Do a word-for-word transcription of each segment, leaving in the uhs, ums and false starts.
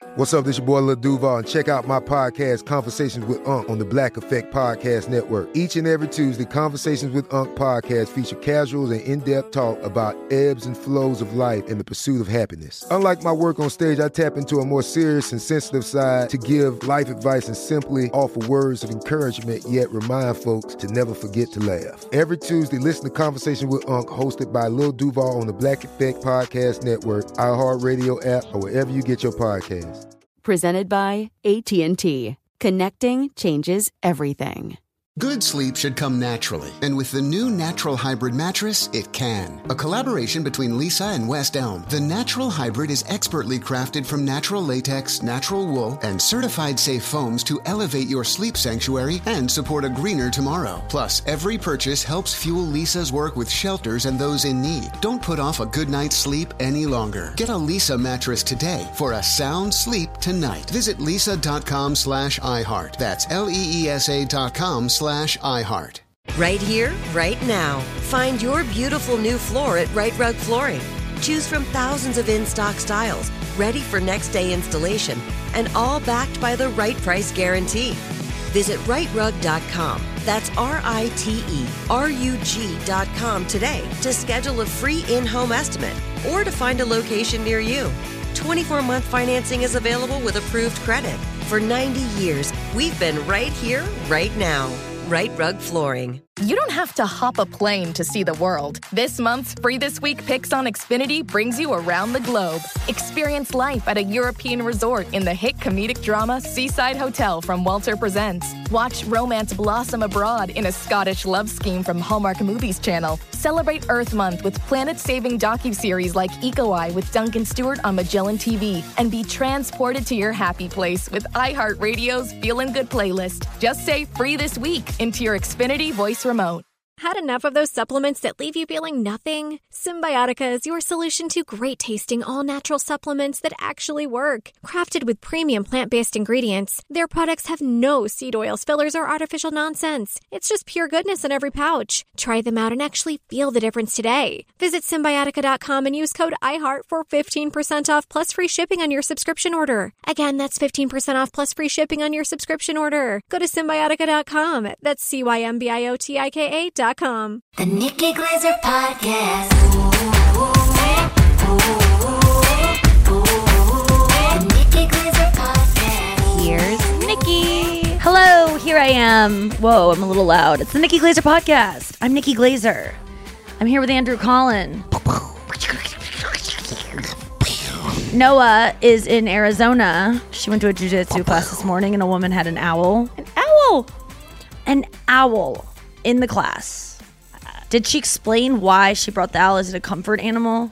What's up, this your boy Lil Duval, and check out my podcast, Conversations with Unc, on the Black Effect Podcast Network. Each and every Tuesday, Conversations with Unc podcast feature casuals and in-depth talk about ebbs and flows of life and the pursuit of happiness. Unlike my work on stage, I tap into a more serious and sensitive side to give life advice and simply offer words of encouragement, yet remind folks to never forget to laugh. Every Tuesday, listen to Conversations with Unc, hosted by Lil Duval on the Black Effect Podcast Network, iHeartRadio app, or wherever you get your podcasts. Presented by A T and T. Connecting changes everything. Good sleep should come naturally, and with the new Natural Hybrid mattress, it can. A collaboration between Lisa and West Elm, the Natural Hybrid is expertly crafted from natural latex, natural wool, and certified safe foams to elevate your sleep sanctuary and support a greener tomorrow. Plus, every purchase helps fuel Lisa's work with shelters and those in need. Don't put off a good night's sleep any longer. Get a Lisa mattress today for a sound sleep tonight. Visit lisa.com slash iHeart. That's L-E-E-S-A dot com slash slash iHeart. Right here, right now. Find your beautiful new floor at Right Rug Flooring. Choose from thousands of in-stock styles, ready for next day installation, and all backed by the right price guarantee. Visit right rug dot com. That's R I T E R U G dot com today to schedule a free in-home estimate or to find a location near you. twenty-four month financing is available with approved credit. For ninety years, we've been right here, right now. Right Rug Flooring. You don't have to hop a plane to see the world. This month's Free This Week Picks on Xfinity brings you around the globe. Experience life at a European resort in the hit comedic drama Seaside Hotel from Walter Presents. Watch romance blossom abroad in a Scottish love scheme from Hallmark Movies Channel. Celebrate Earth Month with planet-saving docuseries like Eco Eye with Duncan Stewart on Magellan T V. And be transported to your happy place with iHeartRadio's Feelin' Good playlist. Just say Free This Week into your Xfinity voice remote. Had enough of those supplements that leave you feeling nothing? Symbiotica is your solution to great-tasting, all-natural supplements that actually work. Crafted with premium plant-based ingredients, their products have no seed oils, fillers, or artificial nonsense. It's just pure goodness in every pouch. Try them out and actually feel the difference today. Visit Symbiotica dot com and use code iHeart for fifteen percent off plus free shipping on your subscription order. Again, that's fifteen percent off plus free shipping on your subscription order. Go to Symbiotica dot com. That's C Y M B I O T I K A dot com. The Nikki Glazer Podcast. Ooh, ooh, ooh, ooh. The Nikki Glazer Podcast. Here's Nikki. Hello, here I am. Whoa, I'm a little loud. It's the Nikki Glazer Podcast. I'm Nikki Glazer. I'm here with Andrew Collin. Noah is in Arizona. She went to a jiu-jitsu class this morning, and a woman had an owl. An owl! An owl in the class. Did she explain why she brought the owl? Is it a comfort animal?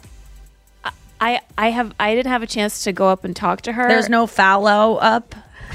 I I have I didn't have a chance to go up and talk to her. There's no follow up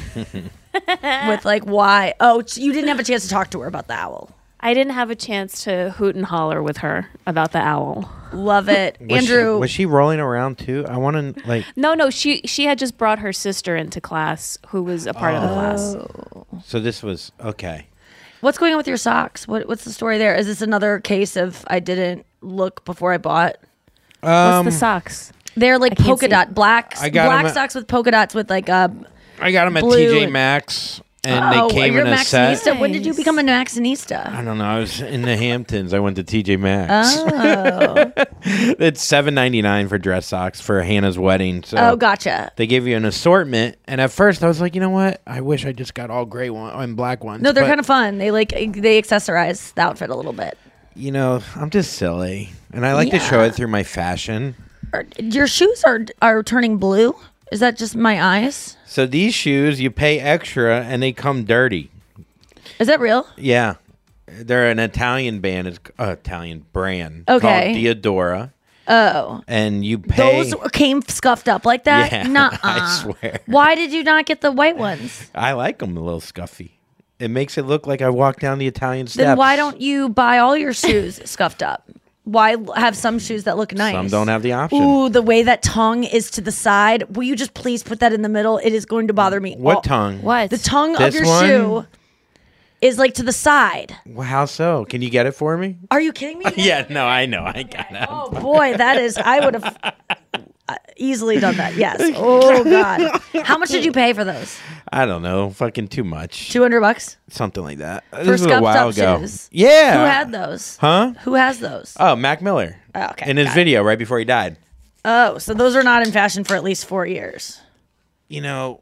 with like why. Oh, you didn't have a chance to talk to her about the owl. I didn't have a chance to hoot and holler with her about the owl. Love it. was Andrew. She, was she rolling around too? I want to like. No, no. She she had just brought her sister into class, who was a part oh. of the class. So this was okay. What's going on with your socks? What What's the story there? Is this another case of I didn't look before I bought? Um, What's the socks? They're like polka dot black I got black at, socks with polka dots with like a. I got them at T J Maxx, and oh, they came you're in a set. Nice. When did you become a Maxxinista? I don't know. I was in the Hamptons. I went to T J Maxx. Oh, it's seven ninety nine for dress socks for Hannah's wedding. So oh, gotcha. They give you an assortment, and at first I was like, you know what? I wish I just got all gray one and black ones. No, they're but, kind of fun. They like they accessorize the outfit a little bit. You know, I'm just silly, and I like yeah. to show it through my fashion. Are, your shoes are are turning blue. Is that just my eyes? So these shoes, you pay extra, and they come dirty. Is that real? Yeah. They're an Italian band, it's uh, Italian brand okay. called Diodora. Oh. And you pay... Those came scuffed up like that? Yeah, Nuh-uh. I swear. Why did you not get the white ones? I like them a little scuffy. It makes it look like I walked down the Italian steps. Then why don't you buy all your shoes scuffed up? Why have some shoes that look nice? Some don't have the option. Ooh, the way that tongue is to the side. Will you just please put that in the middle? It is going to bother me. What all- tongue? What? The tongue This of your one? shoe is like to the side. Well, how so? Can you get it for me? Are you kidding me? Yeah, no, I know. I got it. Oh boy, that is. I would have. uh, easily done that. Yes. Oh God. How much did you pay for those? I don't know. Fucking too much. Two hundred bucks Something like that. for This was a scuffed while up ago. shoes. Yeah. Who had those? Huh? Who has those? Oh, Mac Miller. Oh, okay, In his got it. video right before he died. Oh, so those are not in fashion for at least four years. You know,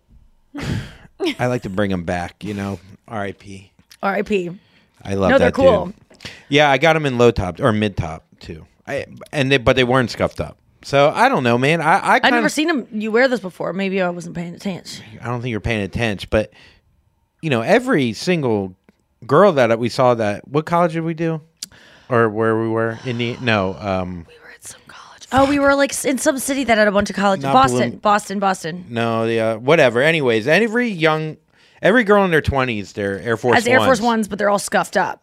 I like to bring them back. You know, R I P R I P I love No, that they're cool. dude. Yeah, I got them in low top or mid top too. I and they, but they weren't scuffed up. So I don't know, man. I I I've kinda, never seen them. You wear this before. Maybe I wasn't paying attention. I don't think you're paying attention, but you know, every single girl that we saw that. What college did we do, or where we were in the no? Um, We were at some college. Oh, we were like in some city that had a bunch of colleges. Not Boston, Bloom- Boston, Boston. no, the uh, whatever. Anyways, every young, every girl in their twenties, they're Air Force As Air Force Ones. Ones, but they're all scuffed up.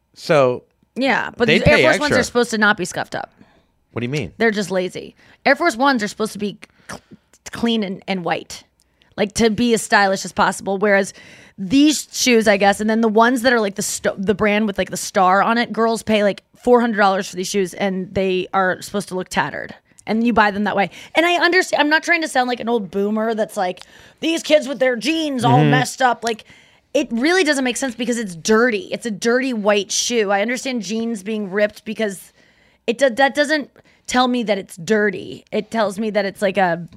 So Yeah, but They the Air pay Force Ones extra. are supposed to not be scuffed up. what do you mean? They're just lazy. Air Force Ones are supposed to be cl- clean and, and white, like to be as stylish as possible. Whereas these shoes, I guess, and then the ones that are like the st- the brand with like the star on it, girls pay like four hundred dollars for these shoes, and they are supposed to look tattered. And you buy them that way. And I understand. I'm not trying to sound like an old boomer that's like these kids with their jeans all messed up. Like it really doesn't make sense because it's dirty. It's a dirty white shoe. I understand jeans being ripped because it do- that doesn't tell me that it's dirty. It tells me that it's like a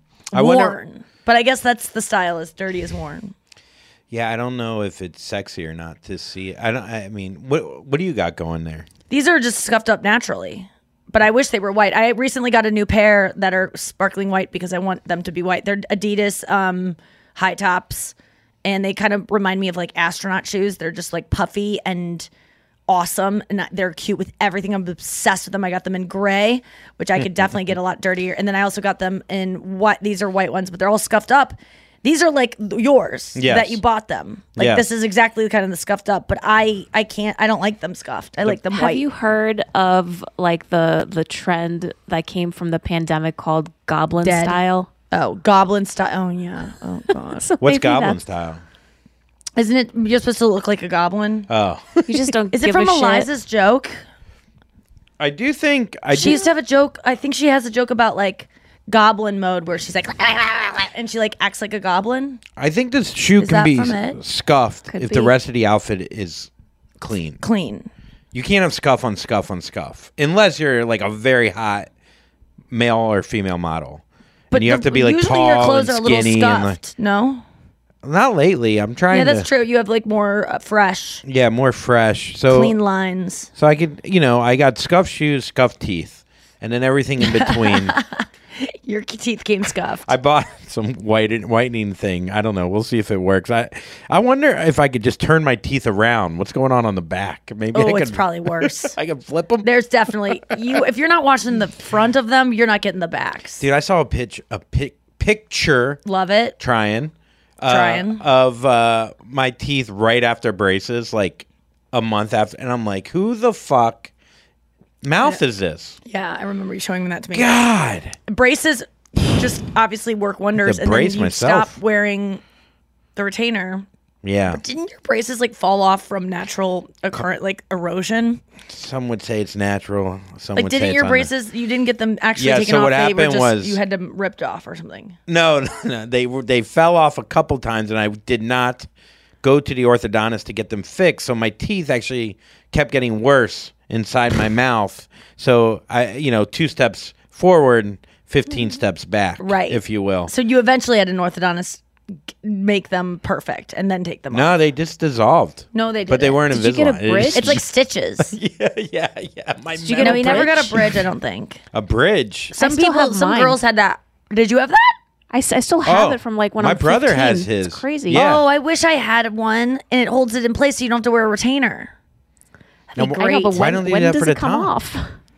I worn. wonder- But I guess that's the style, is dirty as worn. Yeah, I don't know if it's sexy or not to see. I don't. I mean, what what do you got going there? These are just scuffed up naturally. But I wish they were white. I recently got a new pair that are sparkling white because I want them to be white. They're Adidas um, high tops, and they kind of remind me of like astronaut shoes. They're just like puffy and awesome, and they're cute with everything. I'm obsessed with them. I got them in gray, which I could definitely get a lot dirtier. And then I also got them in what these are white ones, but they're all scuffed up. These are like yours Yes. that you bought them. Like Yeah. this is exactly kind of the scuffed up, but I I can't. I don't like them scuffed. I like them Have white. you heard of like the the trend that came from the pandemic called goblin Dead. style? Oh, goblin style. Oh yeah. Oh god. So What's maybe goblin that's- style? Isn't it you're supposed to look like a goblin? Oh, You just don't. Is it give from a shit. Eliza's joke? I do think I She do, used to have a joke. I think she has a joke about like goblin mode where she's like and she like acts like a goblin. I think this shoe Is can that be from it? scuffed Could if the be. rest of the outfit is clean. Clean. You can't have scuff on scuff on scuff unless you're like a very hot male or female model. and you the- have to be like usually tall your clothes and are a little skinny and like scuffed. No? not lately. I'm trying Yeah, to that's true. You have like more uh, fresh, Yeah, more fresh. So clean lines. so I could, you know, I got scuffed shoes, scuffed teeth, and then everything in between. Your teeth came scuffed. I bought some white whitening thing. I don't know. We'll see if it works. I I wonder if I could just turn my teeth around. What's going on on the back? Maybe I oh, could, it's probably worse. I could flip them. There's definitely you. If you're not watching the front of them, you're not getting the backs. Dude, I saw a pitch a pic, picture Love it. trying uh, Trying. of uh, my teeth right after braces, like a month after, and I'm like, who the fuck mouth is this? Yeah, I remember you showing that to me. God. Braces just obviously work wonders, to and then brace you myself. stop wearing the retainer. Yeah. Didn't your braces like fall off from natural occurrent like erosion? Some would say it's natural. Some Like, would say didn't it's your on the- braces? You didn't get them actually Yeah, taken so off. what they were happened just, was- you had them ripped off or something. No, no, no. They were they fell off a couple times, and I did not go to the orthodontist to get them fixed. So my teeth actually kept getting worse inside my mouth. So I, you know, two steps forward, fifteen steps back, Right. if you will. So you eventually had an orthodontist g- make them perfect and then take them off. No, they just dissolved. No, they But they didn't. weren't Did you get a Invisalign. It bridge? is- It's like stitches. yeah, yeah, yeah. My you get no, a we never got a bridge? bridge. I don't think. a bridge. Some still people, have some mine. girls had that. Did you have that? I, s- I still have Oh, it from like when my I'm brother fifteen. has his. It's crazy. Yeah. Oh, I wish I had one, and it holds it in place, so you don't have to wear a retainer. No, That'd be but- I know, but great. Why when, don't they when do that does for the it come top? off?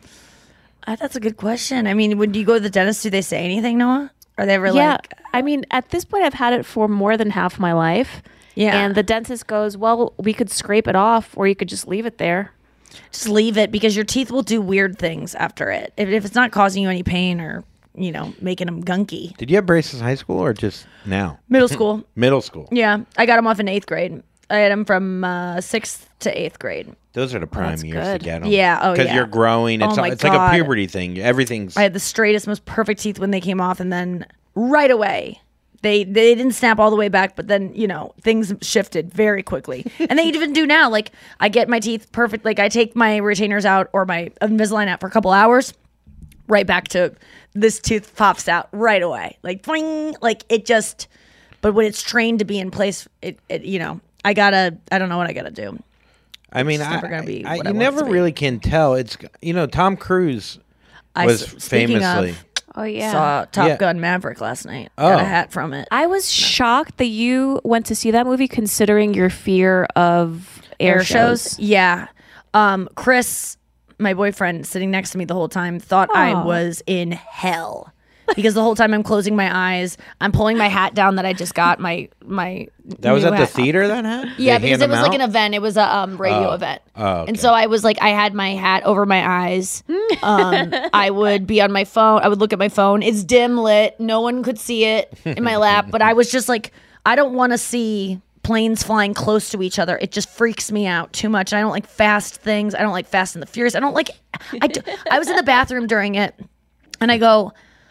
Uh, that's a good question. I mean, when you go to the dentist, do they say anything, Noah? Are they ever Yeah, like, I mean, at this point, I've had it for more than half my life. Yeah. And the dentist goes, well, we could scrape it off, or you could just leave it there. just leave it because your teeth will do weird things after it. If, if it's not causing you any pain or, you know, making them gunky. Did you have braces in high school or just now? Middle school. Middle school. Yeah. I got them off in eighth grade. I had them from uh, sixth to eighth grade. Those are the prime that's years good. to get them. Yeah, oh, Because yeah. you're growing. It's, Oh, my it's like a God. puberty thing. Everything's... I had the straightest, most perfect teeth when they came off, and then right away, they they didn't snap all the way back, but then, you know, things shifted very quickly. And they even do now. Like, I get my teeth perfect. Like, I take my retainers out or my Invisalign out for a couple hours, right back to this tooth pops out right away. Like, boing, like, it just... But when it's trained to be in place, it, it you know, I gotta... I don't know what I gotta do. I mean, It's I, never gonna be I, what I you want it never to be. really can tell. It's you know, Tom Cruise I was s- speaking famously. of- Oh yeah. Saw Top Yeah. Gun Maverick last night. Oh. Got a hat from it. I was shocked that you went to see that movie, considering your fear of air, Air shows. Yeah. Um, Chris, my boyfriend, sitting next to me the whole time, thought I Aw. was in hell. Because the whole time I'm closing my eyes, I'm pulling my hat down that I just got. My my That was new at the hat. theater. That hat. Yeah, They because hand it was them like an out? event. It was a um, radio Oh. event. Oh, okay. And so I was like, I had my hat over my eyes. Um, I would be on my phone. I would look at my phone. It's dim lit. No one could see it in my lap. But I was just like, I don't want to see planes flying close to each other. It just freaks me out too much. I don't like fast things. I don't like Fast and the Furious. I don't like. I, do, I was in the bathroom during it, and I go,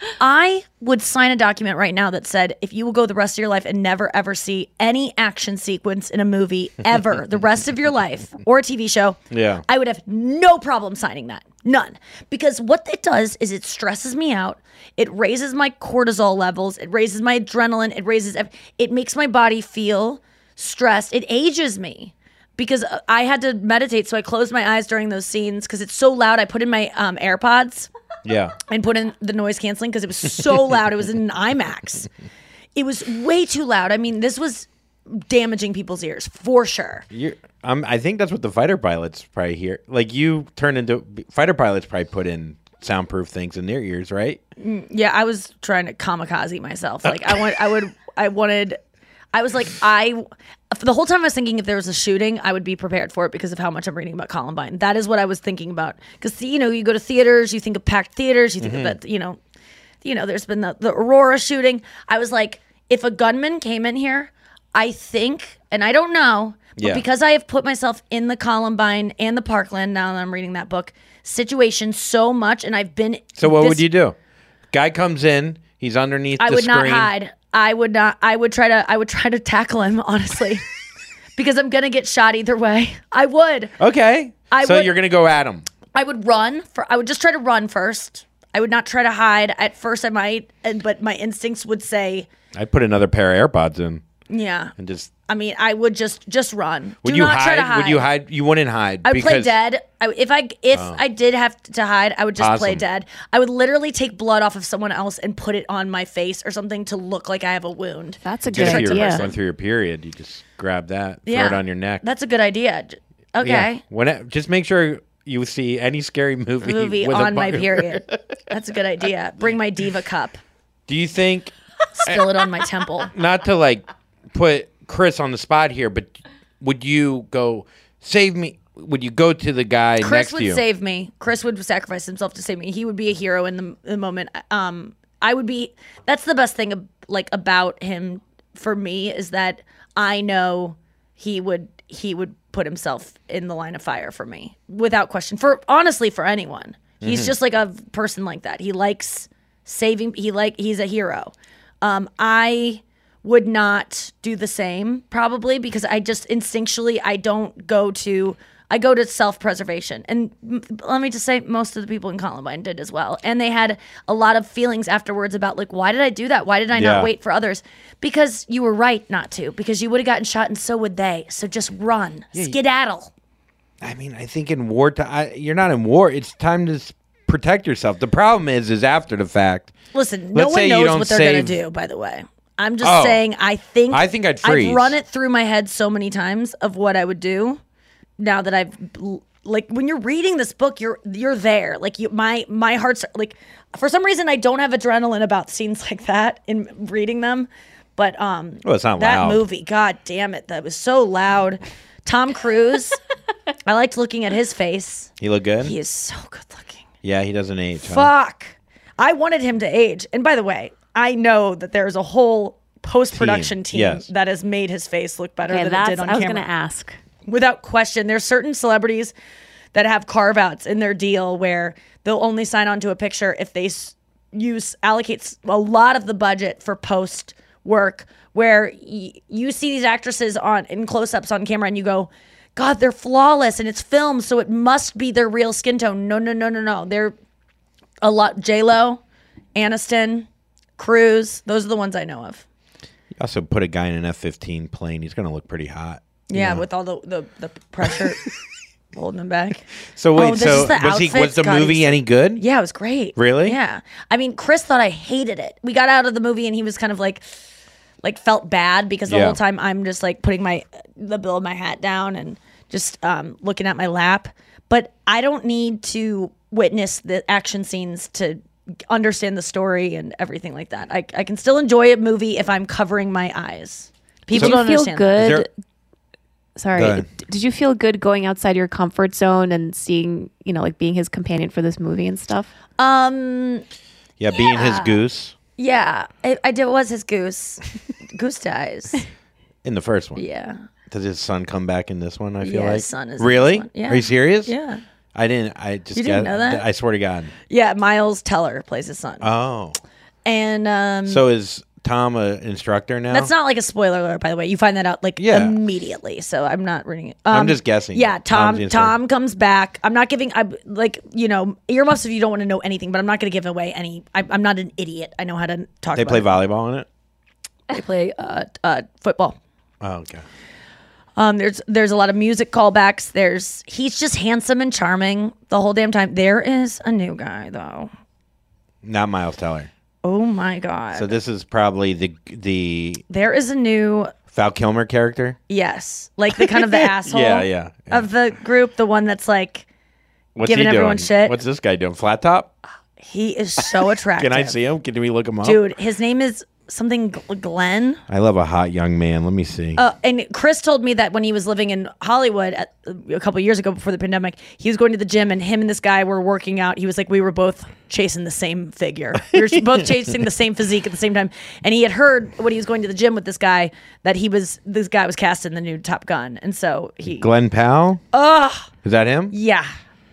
I would sign a document right now that said, if you will go the rest of your life and never ever see any action sequence in a movie ever, the rest of your life, or a T V show, Yeah. I would have no problem signing that. None. Because what it does is it stresses me out. It raises my cortisol levels. It raises my adrenaline. It raises, ev- it makes my body feel stressed. It ages me. Because uh, I had to meditate, so I closed my eyes during those scenes because it's so loud. I put in my um, AirPods Yeah. and put in the noise canceling because it was so loud. It was in an IMAX. It was way too loud. I mean, this was damaging people's ears for sure. You're, um, I think that's what the fighter pilots probably hear. Like you turn into fighter pilots probably put in soundproof things in their ears, right? Yeah, I was trying to kamikaze myself. Like I want, I would, I wanted. I was like, I, for the whole time I was thinking if there was a shooting, I would be prepared for it because of how much I'm reading about Columbine. That is what I was thinking about. Because, you know, you go to theaters, you think of packed theaters, you think Mm-hmm. of that, you know, you know, there's been the, the Aurora shooting. I was like, if a gunman came in here, I think, and I don't know, but Yeah. because I have put myself in the Columbine and the Parkland, now that I'm reading that book, situation so much, and I've been. So what this- would you do? Guy comes in, he's underneath I the would not screen. hide. I would not. I would try to. I would try to tackle him honestly, because I'm gonna get shot either way. I would. Okay. I so would- you're gonna go at him. I would run for. I would just try to run first. I would not try to hide. At first, I might, and but my instincts would say, I'd put another pair of AirPods in yeah. and just. I mean, I would just just run. Would Do you not hide? try to hide. Would you hide? You wouldn't hide. I would because, play dead. I, if I if I did have to hide, I would just play Awesome. dead. I would literally take blood off of someone else and put it on my face or something to look like I have a wound. That's a good Just if you're idea. going through your period, you just grab that, throw Yeah. it on your neck. That's a good idea. J- Okay. Yeah. When it, just make sure you see any scary movie, Movie with a on my bu- period. That's a good idea. Bring my diva cup. Do you think, Spill it on my temple. not to like put Chris on the spot here, but would you go save me? Would you go to the guy Chris next would to you? save me. Chris would sacrifice himself to save me. He would be a hero in the, the moment. Um, I would be. That's the best thing, ab- like about him for me, is that I know he would he would put himself in the line of fire for me without question. For honestly, for anyone, he's Mm-hmm. just like a person like that. He likes saving. He like he's a hero. Um, I would not do the same probably because I just instinctually I don't go to I go to self-preservation. And m- let me just say most of the people in Columbine did as well. And they had a lot of feelings afterwards about like, why did I do that? Why did I Yeah. not wait for others? Because you were right not to, because you would have gotten shot and so would they. So just run, skedaddle. I mean, I think in war, ti- I, you're not in war. It's time to s- protect yourself. The problem is, is after the fact. Listen, no Let's say one you knows don't what they're going save- to do, by the way. I'm just Oh. saying, I think I think I'd freeze. I've run it through my head so many times of what I would do. Now that I've like, when you're reading this book, you're you're there. Like you, my my heart's like, for some reason, I don't have adrenaline about scenes like that in reading them. But um, Well, it's not that loud. movie. God damn it, that was so loud. Tom Cruise. I liked looking at his face. He look good? He is so good looking. Yeah, he doesn't age. huh? Fuck. I wanted him to age. And by the way, I know that there's a whole post production team, Yes. that has made his face look better Okay, than it that's did on I was camera. gonna ask. Without question, there's certain celebrities that have carve outs in their deal where they'll only sign on to a picture if they s- use allocates a lot of the budget for post work, where y- you see these actresses on in close-ups on camera and you go, God, they're flawless and it's filmed, so it must be their real skin tone. No, no, no, no, no. They're a lot. J-Lo, Aniston, Cruz, those are the ones I know of. You also put a guy in an F fifteen plane. He's going to look pretty hot. Yeah, know? with all the, the, the pressure holding him back. So wait, Oh, this so is the was he? outfits. Was the God, movie he's- any good? Yeah, it was great. Really? Yeah. I mean, Chris thought I hated it. We got out of the movie and he was kind of like, like felt bad because the Yeah. whole time I'm just like putting my the bill of my hat down and just um, looking at my lap. But I don't need to witness the action scenes to understand the story and everything like that. I I can still enjoy a movie if I'm covering my eyes. People Did don't you feel understand that. good? Is there- Sorry. Go ahead. d- Did you feel good going outside your comfort zone and seeing, you know, like being his companion for this movie and stuff? Um. Yeah, being his goose Yeah, I, I did. Was his goose? Goose dies. in the first one. Yeah. Does his son come back in this one? I feel Yeah, like his son is in really. this one. Yeah. Are you serious? Yeah. I didn't. I just You didn't got- know that? I swear to God. Yeah. Miles Teller plays his son. Oh, and um, so is Tom an instructor now? that's not like a spoiler alert, by the way. You find that out like Yeah. immediately. So I'm not reading it. Um, I'm just guessing. Yeah, Tom's Tom. the instructor. Tom comes back. I'm not giving. I like you know earmuffs if you don't want to know anything, but I'm not going to give away any. I, I'm not an idiot. I know how to talk. They about play it. volleyball in it. They play uh, uh, football. Oh, okay. Um, there's there's a lot of music callbacks. There's he's just handsome and charming the whole damn time. There is a new guy though. Not Miles Teller. Oh my god. So this is probably the the There is a new Val Kilmer character. yes, like the kind of the asshole Yeah, yeah, yeah. of the group, the one that's like What's giving he everyone doing? shit. What's this guy doing? Flat top? He is so attractive. Can I see him? Can we look him up? Dude, his name is something Gl- Glenn. I love a hot young man. Let me see. Uh, and Chris told me that when he was living in Hollywood at, a couple years ago before the pandemic, he was going to the gym and him and this guy were working out. He was like, we were both chasing the same figure. We were both chasing the same physique at the same time. And he had heard when he was going to the gym with this guy that he was, this guy was cast in the new Top Gun. And so he, Glenn Powell? Ugh. Is that him? yeah,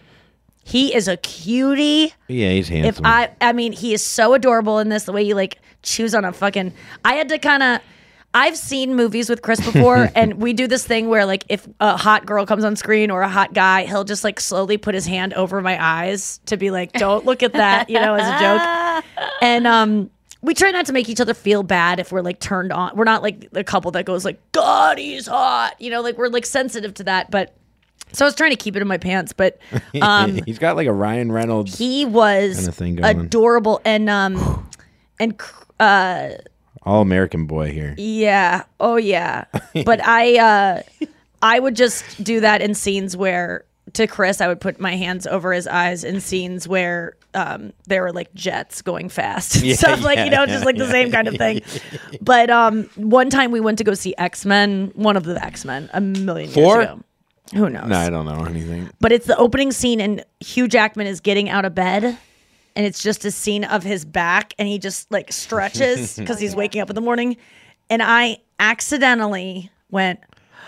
he is a cutie. Yeah, he's If handsome. I, I mean, he is so adorable in this. The way he like chews on a fucking. I had to kind of. I've seen movies with Chris before, and we do this thing where like if a hot girl comes on screen or a hot guy, he'll just like slowly put his hand over my eyes to be like, "Don't look at that," you know, as a joke. And um, we try not to make each other feel bad if we're like turned on. We're not like the couple that goes like, "God, he's hot," you know, like we're like sensitive to that, but. So I was trying to keep it in my pants, but um, he's got like a Ryan Reynolds. he was Kinda thing going. adorable and um and uh All American boy here. yeah, oh yeah. But I uh I would just do that in scenes where to Chris I would put my hands over his eyes in scenes where um there were like jets going fast and Yeah, stuff like yeah, you know just like the yeah, same kind of thing. But um one time we went to go see X-Men, one of the X-Men a million Four? years ago. Who knows? No, I don't know anything. But it's the opening scene, and Hugh Jackman is getting out of bed, and it's just a scene of his back, and he just like stretches because he's waking up in the morning. And I accidentally went,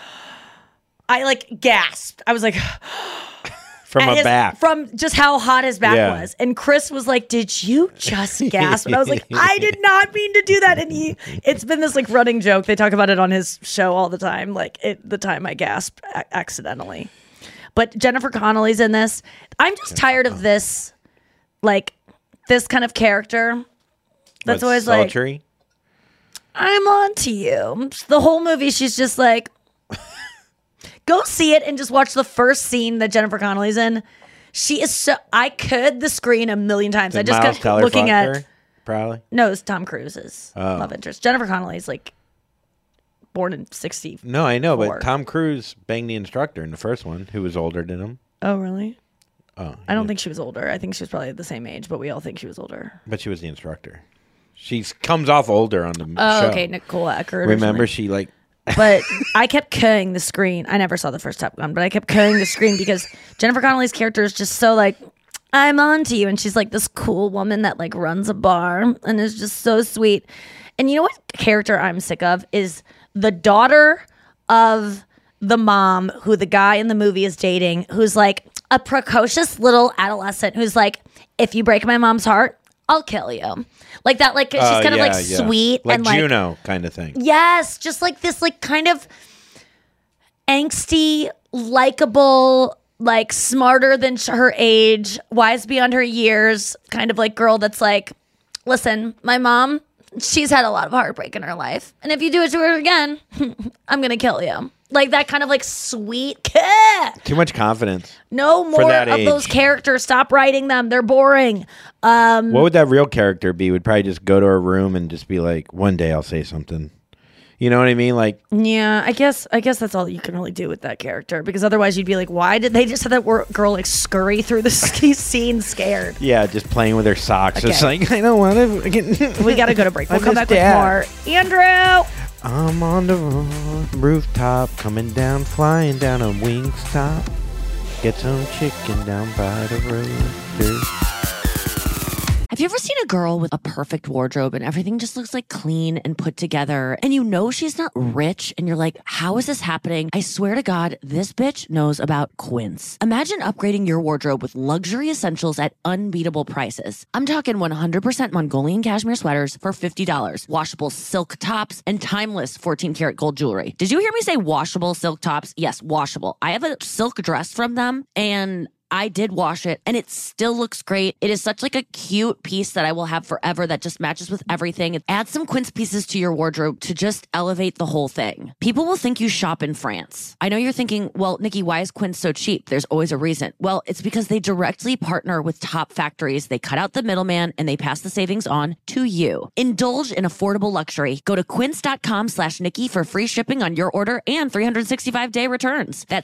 I like gasped. I was like, From at a his- back. from just how hot his back Yeah. was. And Chris was like, "Did you just gasp?" And I was like, "I did not mean to do that." And he, it's been this like running joke. They talk about it on his show all the time. Like it, the time I gasped a- accidentally. But Jennifer Connelly's in this. I'm just tired of this, like this kind of character. That's What, always like, sultry? I'm on to you. The whole movie, she's just like, go see it and just watch the first scene that Jennifer Connelly's in. She is so. I could the screen a million times. I Did just Miles kept Teller looking fuck at. her? Probably. No, it's Tom Cruise's Oh. love interest. Jennifer Connelly's like born in sixty. No, I know, Four. but Tom Cruise banged the instructor in the first one, who was older than him. Oh, really? Oh, I don't think she was older. I think she was probably the same age, but we all think she was older. but she was the instructor. She comes off older on the Oh, show. okay, Nicole Eckert. or Remember, something. she like But I kept cooing the screen. I never saw the first Top Gun, but I kept cooing the screen because Jennifer Connelly's character is just so like, I'm on to you. And she's like this cool woman that like runs a bar and is just so sweet. And you know what character I'm sick of is the daughter of the mom who the guy in the movie is dating, who's like a precocious little adolescent who's like, if you break my mom's heart, I'll kill you. Like that, like she's Oh, kind yeah, of like yeah. sweet Like and like Juno kind of thing. yes, just like this, like kind of angsty, likable, like smarter than sh- her age, wise beyond her years, kind of like girl that's like, listen, my mom, she's had a lot of heartbreak in her life, and if you do it to her again, I'm gonna kill you. Like that kind of like sweet kid. Too much confidence. No For more that of those age. characters. Stop writing them. They're boring. Um, What would that real character be? Would probably just go to her room and just be like, one day I'll say something. You know what I mean? Like, yeah, I guess I guess that's all you can really do with that character, because otherwise you'd be like, why did they just have that wor- girl like scurry through the ski scene scared? yeah, just playing with her socks. Okay. It's like, I don't want to. We gotta go to break. We'll I come miss back Dad. with more. Andrew. I'm on the rooftop, coming down, flying down a wing's top. Get some chicken down by the road. Have you ever seen a girl with a perfect wardrobe and everything just looks like clean and put together, and you know she's not rich, and you're like, how is this happening? I swear to God, this bitch knows about Quince. Imagine upgrading your wardrobe with luxury essentials at unbeatable prices. I'm talking one hundred percent Mongolian cashmere sweaters for fifty dollars, washable silk tops, and timeless fourteen karat gold jewelry. Did you hear me say washable silk tops? Yes, washable. I have a silk dress from them, and I did wash it and it still looks great. It is such like a cute piece that I will have forever that just matches with everything. Add some Quince pieces to your wardrobe to just elevate the whole thing. People will think you shop in France. I know you're thinking, well, Nikki, why is Quince so cheap? There's always a reason. Well, it's because they directly partner with top factories. They cut out the middleman and they pass the savings on to you. Indulge in affordable luxury. Go to quince.com slash Nikki for free shipping on your order and three hundred sixty-five day returns. That's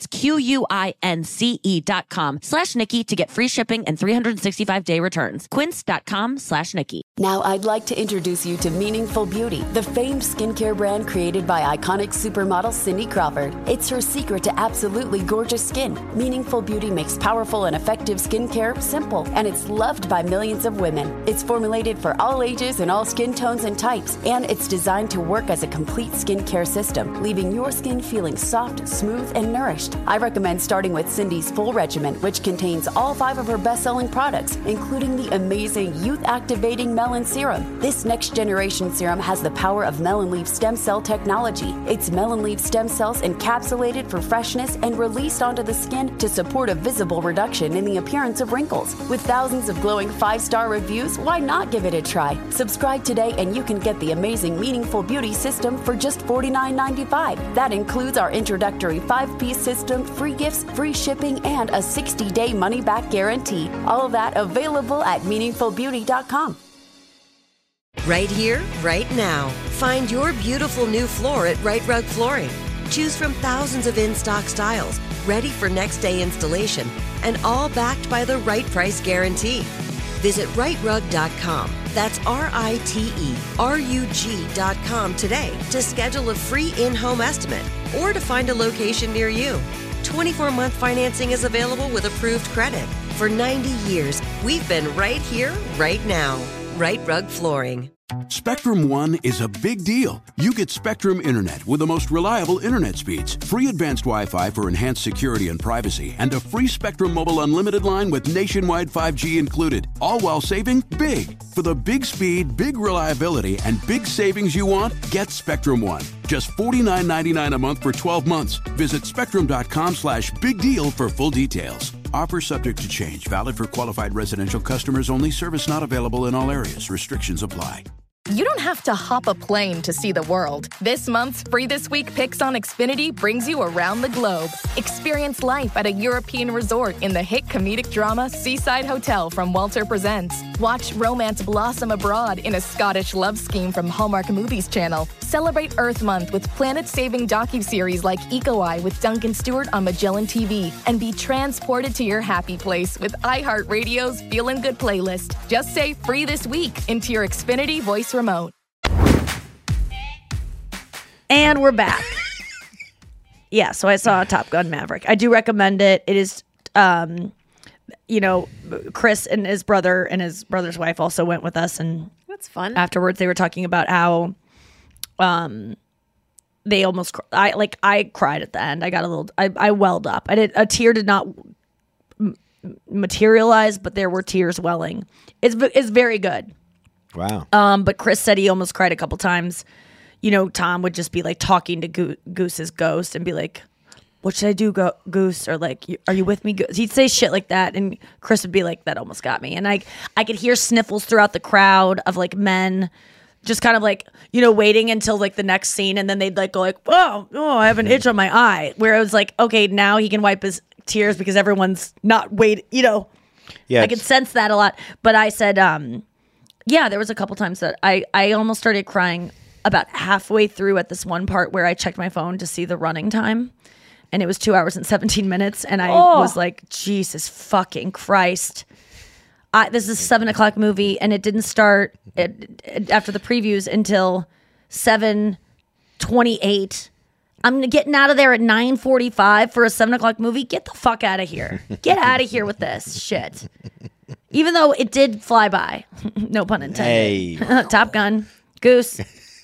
Q-U-I-N-C-E dot com slash Nikki to get free shipping and three hundred sixty-five day returns. Quince.com slash Nikki. Now I'd like to introduce you to Meaningful Beauty, the famed skincare brand created by iconic supermodel Cindy Crawford. It's her secret to absolutely gorgeous skin. Meaningful Beauty makes powerful and effective skincare simple, and it's loved by millions of women. It's formulated for all ages and all skin tones and types, and it's designed to work as a complete skincare system, leaving your skin feeling soft, smooth, and nourished. I recommend starting with Cindy's full regimen, which contains all five of her best-selling products, including the amazing youth-activating Melon Serum. This next-generation serum has the power of Melon Leaf stem cell technology. It's Melon Leaf stem cells encapsulated for freshness and released onto the skin to support a visible reduction in the appearance of wrinkles. With thousands of glowing five-star reviews, why not give it a try? Subscribe today and you can get the amazing Meaningful Beauty system for just forty-nine ninety-five. That includes our introductory five-piece system, free gifts, free shipping, and a sixty day money-back guarantee. All of that available at meaningful beauty dot com. Right here, right now. Find your beautiful new floor at Right Rug Flooring. Choose from thousands of in-stock styles, ready for next day installation, and all backed by the right price guarantee. Visit right rug dot com. That's R I T E R U G dot com today to schedule a free in-home estimate or to find a location near you. twenty-four month financing is available with approved credit. For ninety years, we've been right here, right now. Right Rug Flooring. Spectrum One is a big deal. You get Spectrum Internet with the most reliable internet speeds, free advanced Wi-Fi for enhanced security and privacy, and a free Spectrum Mobile Unlimited line with nationwide five G included, all while saving big. For the big speed, big reliability, and big savings you want, get Spectrum One. Just forty-nine ninety-nine a month for twelve months. Visit spectrum.com slash big deal for full details. Offer subject to change. Valid for qualified residential customers only. Service not available in all areas. Restrictions apply. You don't have to hop a plane to see the world. This month's Free This Week Picks on Xfinity brings you around the globe. Experience life at a European resort in the hit comedic drama Seaside Hotel from Walter Presents. Watch romance blossom abroad in a Scottish love scheme from Hallmark Movies Channel. Celebrate Earth Month with planet-saving docuseries like Eco Eye with Duncan Stewart on Magellan T V. And be transported to your happy place with iHeartRadio's Feelin' Good playlist. Just say Free This Week into your Xfinity voice remote. And we're back. Yeah, so I saw Top Gun Maverick. I do recommend it. It is, um, you know, Chris and his brother and his brother's wife also went with us. And that's fun. Afterwards, they were talking about how um, they almost, cr- I like, I cried at the end. I got a little, I, I welled up. I did, a tear did not m- materialize, but there were tears welling. It's, it's very good. Wow. Um, but Chris said he almost cried a couple times. You know, Tom would just be like talking to Go- Goose's ghost and be like, what should I do, Go- Goose? Or like, are you with me, Goose? He'd say shit like that. And Chris would be like, that almost got me. And I, I could hear sniffles throughout the crowd of like men just kind of like, you know, waiting until like the next scene. And then they'd like go like, oh, oh, I have an itch on my eye. Where it was like, okay, now he can wipe his tears because everyone's not waiting, you know. Yeah, I could sense that a lot. But I said, um, yeah, there was a couple times that I, I almost started crying about halfway through at this one part where I checked my phone to see the running time, and it was two hours and seventeen minutes, and I Oh. was like, Jesus fucking Christ. I, this is a seven o'clock movie, and it didn't start it, it- after the previews until seven twenty-eight. I'm getting out of there at nine forty-five for a seven o'clock movie. Get the fuck out of here. Get out of here with this shit. Even though it did fly by. No pun intended. Hey. Top Gun. Goose.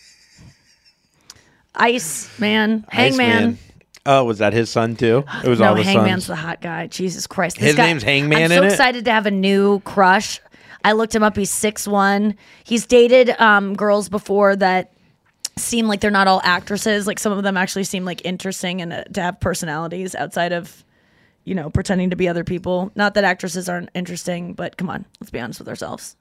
Ice Man. Hangman. Iceman. Oh, was that his son too? It was No, all the Hangman's sons. the hot guy. Jesus Christ. His guy- name's Hangman I'm so in it? excited to have a new crush. I looked him up. He's six one. He's dated um, girls before that seem like they're not all actresses. Like some of them actually seem like interesting and uh, to have personalities outside of, you know, pretending to be other people. Not that actresses aren't interesting, but come on, let's be honest with ourselves.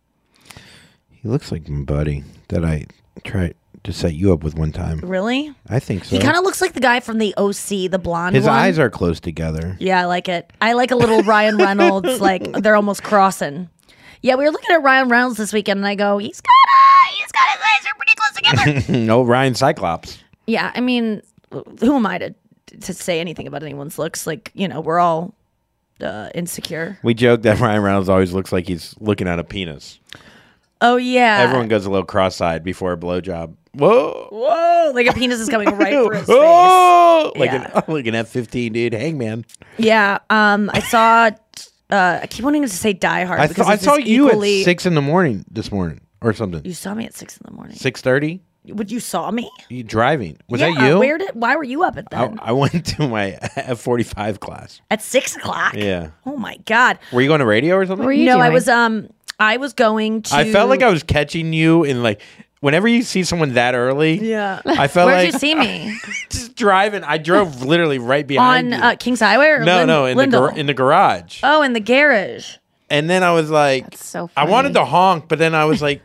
He looks like my buddy that I tried to set you up with one time. Really? I think so. He kind of looks like the guy from the O C, the blonde His one. eyes are close together. Yeah, I like it. I like a little Ryan Reynolds. Like they're almost crossing. Yeah, we were looking at Ryan Reynolds this weekend, and I go, he's got a, he's got his eyes are pretty close together. Oh, Ryan Cyclops. Yeah, I mean, who am I to to say anything about anyone's looks? Like, you know, we're all uh, insecure. We joke that Ryan Reynolds always looks like he's looking at a penis. Oh yeah, Everyone goes a little cross-eyed before a blowjob. Whoa. Whoa, like a penis is coming right for his face. Oh, like, Yeah. an, like an F fifteen, dude. Hangman. Yeah, um, I saw. Uh, I keep wanting to say Die Hard. I, because th- I it's saw just you equally- at six in the morning this morning or something. You saw me at six in the morning. Six thirty. Would you saw me? You driving? Was yeah, that you? Where did? Why were you up at I, then? I went to my F forty-five class. At six o'clock. Yeah. Oh my god. Were you going to radio or something? no, I was. Um, I was going to. I felt like I was catching you in like whenever you see someone that early. Yeah. I felt Where'd like you see me? just driving. I drove literally right behind On you. uh, Kings Highway or no, Lind- no, in Lindell? the gar- in the garage. Oh, in the garage. And then I was like, so I wanted to honk, but then I was like,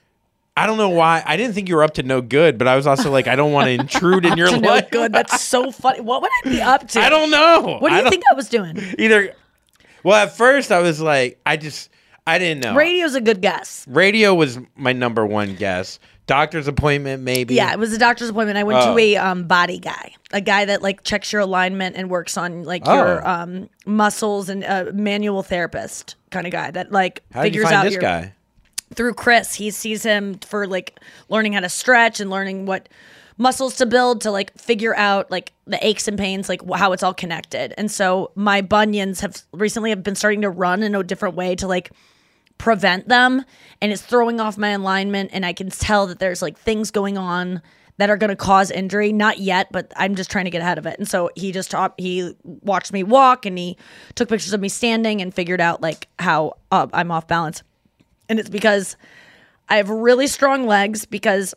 I don't know why. I didn't think you were up to no good, but I was also like, I don't want to intrude in your To no life. good. That's so funny. What would I be up to? I don't know. What do I you don't- think I was doing? Either. Well, at first I was like, I just, I didn't know. Radio's a good guess. Radio was my number one guess. Doctor's appointment, maybe. Yeah, it was a doctor's appointment. I went Oh. to a um, body guy, a guy that like checks your alignment and works on like Oh. your um, muscles, and a manual therapist kind of guy that like How did you figures find out this your, guy? through Chris. He sees him for like learning how to stretch and learning what muscles to build to like figure out like the aches and pains, like wh- how it's all connected. And so my bunions have recently have been starting to run in a different way to like prevent them, and it's throwing off my alignment, and I can tell that there's like things going on that are going to cause injury. Not yet, but I'm just trying to get ahead of it. And so he just taught, he watched me walk, and he took pictures of me standing and figured out like how uh, I'm off balance. And it's because I have really strong legs, because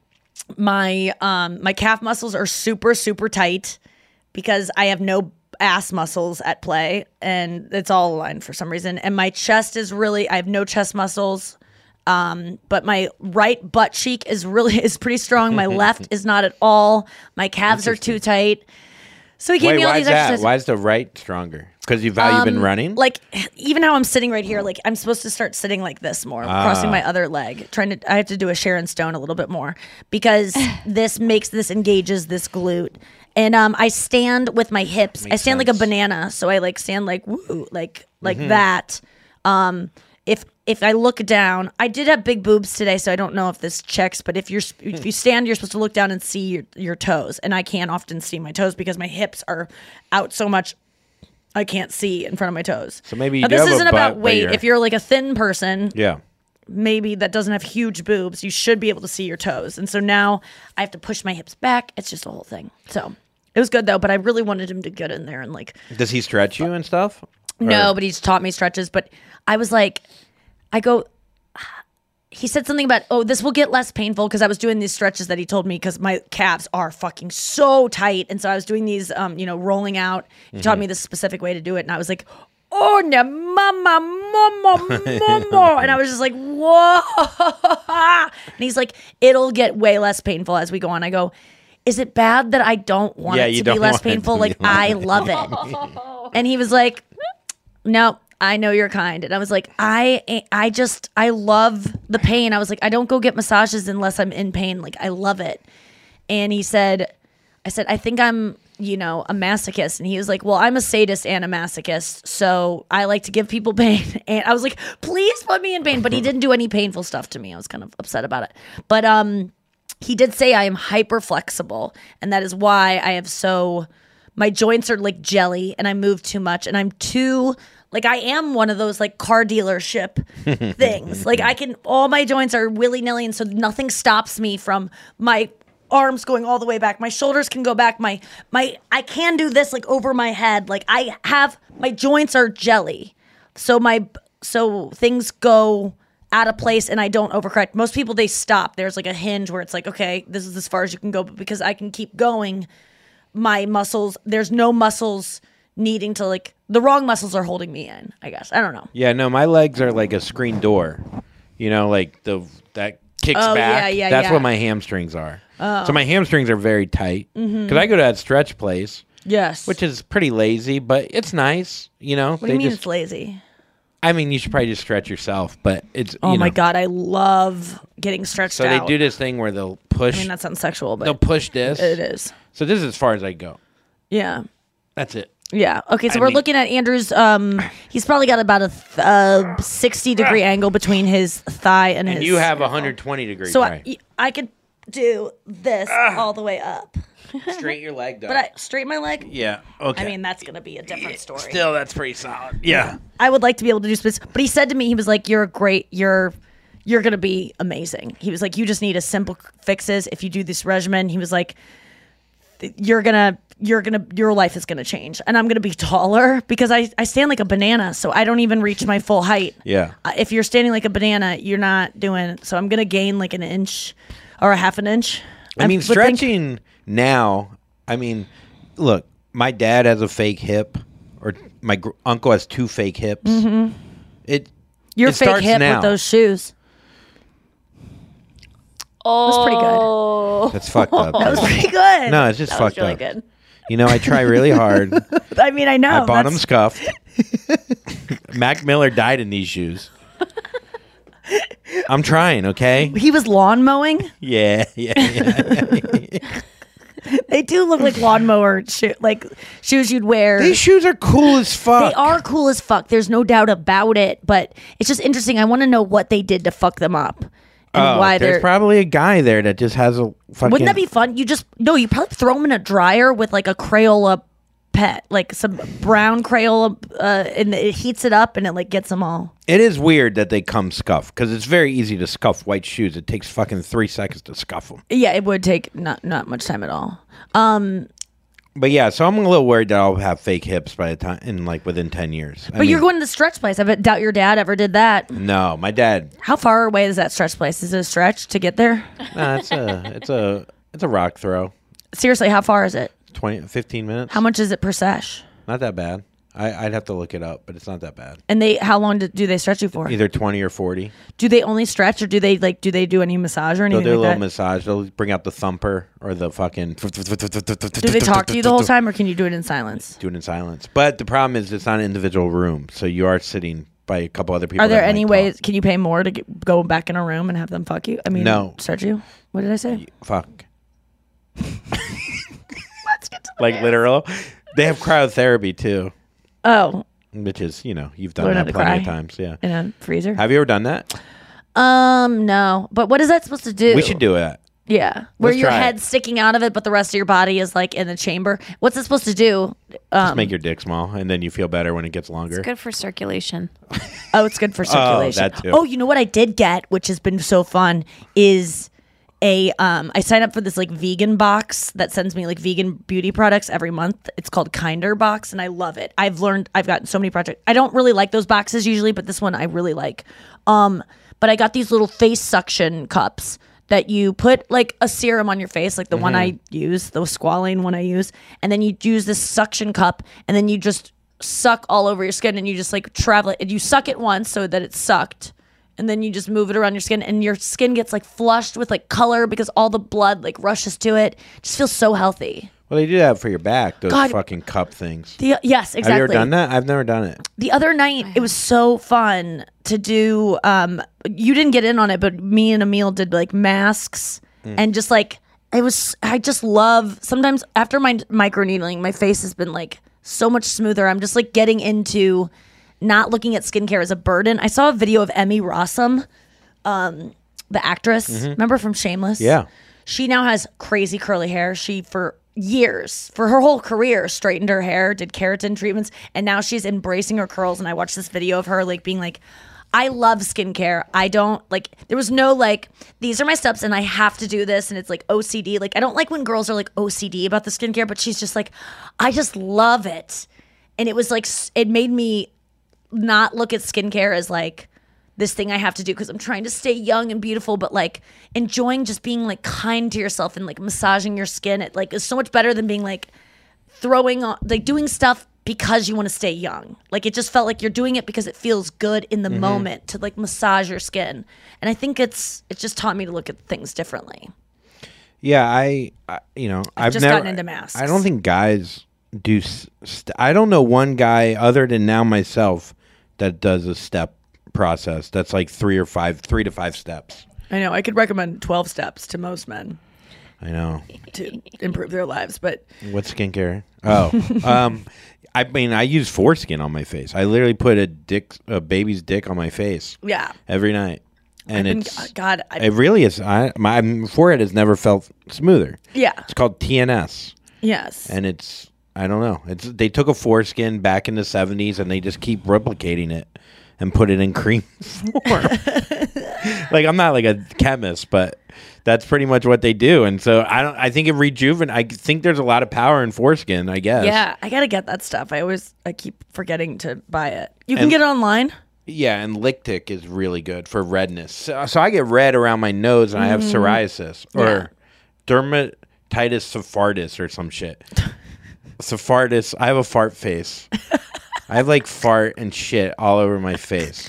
my um my calf muscles are super super tight, because I have no ass muscles at play, and it's all aligned for some reason. And my chest is really, I have no chest muscles, um but my right butt cheek is really is pretty strong. My left is not at all. My calves are too tight. So he gave Wait, me all why these is that? exercises. Why is the right stronger? Because you've how you've been Um, running. Like even how I'm sitting right here, like I'm supposed to start sitting like this more, Ah. crossing my other leg. Trying to, I have to do a Sharon Stone a little bit more, because this makes this engages this glute. And um, I stand with my hips. I Makes stand like a sense. banana, so I like stand like woo, like like Mhm. that. Um, if if I look down, I did have big boobs today, so I don't know if this checks. But if you're if you stand, you're supposed to look down and see your your toes, and I can't often see my toes because my hips are out so much. I can't see in front of my toes. So maybe you now, do this have a isn't butt, about but weight. you're- If you're like a thin person, yeah. maybe that doesn't have huge boobs, you should be able to see your toes. And so now I have to push my hips back. It's just a whole thing. So it was good though, but I really wanted him to get in there and like. Does he stretch you and stuff? Or? No, but he's taught me stretches. But I was like, I go. He said something about, oh, this will get less painful because I was doing these stretches that he told me because my calves are fucking so tight. And so I was doing these, um, you know, rolling out. He mm-hmm. taught me the specific way to do it. And I was like, oh, no, mama, mama, mama. And I was just like, whoa. And he's like, it'll get way less painful as we go on. I go, is it bad that I don't want yeah, it to don't be less want painful? It Like, I love it. And he was like, no. I know you're kind. And I was like, I I just, I love the pain. I was like, I don't go get massages unless I'm in pain. Like, I love it. And he said, I said, I think I'm, you know, a masochist. And he was like, well, I'm a sadist and a masochist. So I like to give people pain. And I was like, please put me in pain. But he didn't do any painful stuff to me. I was kind of upset about it. But um, he did say I am hyper flexible. And that is why I have so, my joints are like jelly and I move too much. And I'm too... Like, I am one of those, like, car dealership things. Like, I can, all my joints are willy-nilly, and so nothing stops me from my arms going all the way back. My shoulders can go back. My, my, I can do this, like, over my head. Like, I have, my joints are jelly. So my, so things go out of place, and I don't overcorrect. Most people, they stop. There's, like, a hinge where it's like, okay, this is as far as you can go. But because I can keep going, my muscles, there's no muscles needing to, like, the wrong muscles are holding me in, I guess. I don't know. Yeah, no, my legs are like a screen door. You know, like the that kicks oh, back. Yeah, yeah, That's yeah. what my hamstrings are. Oh. So my hamstrings are very tight. Because mm-hmm. I go to that stretch place. Yes. Which is pretty lazy, but it's nice, you know. What do you mean just, it's lazy? I mean, you should probably just stretch yourself, but it's, Oh you my know. God, I love getting stretched so out. So they do this thing where they'll push. I mean, that sounds sexual, but. They'll push this. It is. So this is as far as I go. Yeah. That's it. Yeah. Okay. So I we're mean, looking at Andrew's. Um, he's probably got about a th- uh, sixty degree angle between his thigh and, and his. you have a one hundred twenty degree. So thigh. I, I could do this all the way up. Straight your leg, though. But I straighten my leg. Yeah. Okay. I mean, that's gonna be a different story. Still, that's pretty solid. Yeah. I would like to be able to do splits, but he said to me, he was like, "You're great. You're." You're gonna be amazing. He was like, you just need a simple fixes. If you do this regimen, he was like, you're gonna, you're gonna, your life is gonna change, and I'm gonna be taller because I, I stand like a banana, so I don't even reach my full height. Yeah. Uh, if you're standing like a banana, you're not doing. So I'm gonna gain like an inch or a half an inch. I mean, would stretching think- now. I mean, look, my dad has a fake hip, or my gr- uncle has two fake hips. Mm-hmm. It. Your it fake starts hip now. with those shoes. Oh, that's pretty good. That's fucked up. That was pretty good. No, it's just that fucked was really up. Good. You know, I try really hard. I mean, I know. I bought that's... them scuffed. Mac Miller died in these shoes. I'm trying, okay? He was lawn mowing? Yeah, yeah, yeah. They do look like lawnmower sho- like shoes you'd wear. These shoes are cool as fuck. They are cool as fuck. There's no doubt about it. But it's just interesting. I want to know what they did to fuck them up. And oh, why there's they're probably a guy there that just has a fucking... Wouldn't that be fun? You just no, you probably throw them in a dryer with like a Crayola pet, like some brown Crayola, uh, and it heats it up and it like gets them all. It is weird that they come scuffed because it's very easy to scuff white shoes. It takes fucking three seconds to scuff them. Yeah, it would take not not much time at all. Um, but yeah, so I'm a little worried that I'll have fake hips by the time in like within ten years. But I you're mean, going to the stretch place. I bet doubt your dad ever did that. No, my dad. How far away is that stretch place? Is it a stretch to get there? No, it's a it's a it's a rock throw. Seriously, how far is it? twenty, fifteen minutes. How much is it per sesh? Not that bad. I, I'd have to look it up, but it's not that bad. And they, how long do, do they stretch you for? Either twenty or forty. Do they only stretch, or do they like? Do they do any massage or anything? They'll do like a little that? massage. They'll bring out the thumper or the fucking. Do Do they talk to you the whole time, or can you do it in silence? Do it in silence. But the problem is, it's not an individual room, so you are sitting by a couple other people. Are there that any might ways? talk. Can you pay more to get, go back in a room and have them fuck you? I mean, No. stretch you. What did I say? Fuck. Let's get to the Like dance. literal. They have cryotherapy too. Oh, Which is, you know, you've done Learn how that to plenty cry of times. Yeah. in a freezer. Have you ever done that? Um, no. But what is that supposed to do? We should do it. Yeah, where Let's your try it. head's sticking out of it, but the rest of your body is like in the chamber. What's it supposed to do? Um, Just make your dick small, and then you feel better when it gets longer. It's good for circulation. Oh, it's good for circulation. that too. Oh, you know what I did get, which has been so fun, is a um I signed up for this like vegan box that sends me like vegan beauty products every month. It's called Kinder Box, and I love it. I've learned I've gotten so many projects. I don't really like those boxes usually, but this one I really like. Um, but I got these little face suction cups that you put like a serum on your face, like the one I use, the squalane one I use, and then you use this suction cup, and then you just suck all over your skin, and you just like travel it, and you suck it once so that it's sucked, and then you just move it around your skin, and your skin gets like flushed with like color because all the blood like rushes to it. It just feels so healthy. Well, they do that for your back, those God. fucking cup things. The, yes, exactly. Have you ever done that? I've never done it. The other night, it was so fun to do. Um, you didn't get in on it, but me and Emil did like masks mm. and just like it was. I just love. Sometimes after my microneedling, my face has been like so much smoother. I'm just like getting into not looking at skincare as a burden. I saw a video of Emmy Rossum, um, the actress. Mm-hmm. Remember from Shameless? Yeah. She now has crazy curly hair. She for. years for her whole career straightened her hair, did keratin treatments, and now she's embracing her curls. And I watched this video of her like being like, I love skincare. I don't like, there was no like, these are my steps and I have to do this, and it's like O C D. Like I don't like when girls are like O C D about the skincare, but she's just like, I just love it. And it was like, it made me not look at skincare as like this thing I have to do because I'm trying to stay young and beautiful, but like enjoying just being like kind to yourself and like massaging your skin. It like is so much better than being like throwing on like doing stuff because you want to stay young. Like it just felt like you're doing it because it feels good in the mm-hmm. moment to like massage your skin. And I think it's it just taught me to look at things differently. Yeah, I, I you know I've, I've just never, gotten into masks. I don't think guys do. St- I don't know one guy other than now myself that does a step process that's like three or five, three to five steps. I know. I could recommend twelve steps to most men. I know. To improve their lives, but what skincare? Oh, um, I mean, I use foreskin on my face. I literally put a dick, a baby's dick on my face. Yeah. Every night, and I've it's been, God. I've, it really is. I, my forehead has never felt smoother. Yeah. It's called T N S. Yes. And it's I don't know. It's they took a foreskin back in the seventies and they just keep replicating it and put it in cream form. Like I'm not like a chemist, but that's pretty much what they do. And so I don't. I think it rejuven. I think there's a lot of power in foreskin. I guess. Yeah, I gotta get that stuff. I always I keep forgetting to buy it. You can And- get it online. Yeah, and Lictic is really good for redness. So, so I get red around my nose, and I have Mm. psoriasis Yeah. or dermatitis sephardis or some shit. Sephardis. I have a fart face. I have like fart and shit all over my face.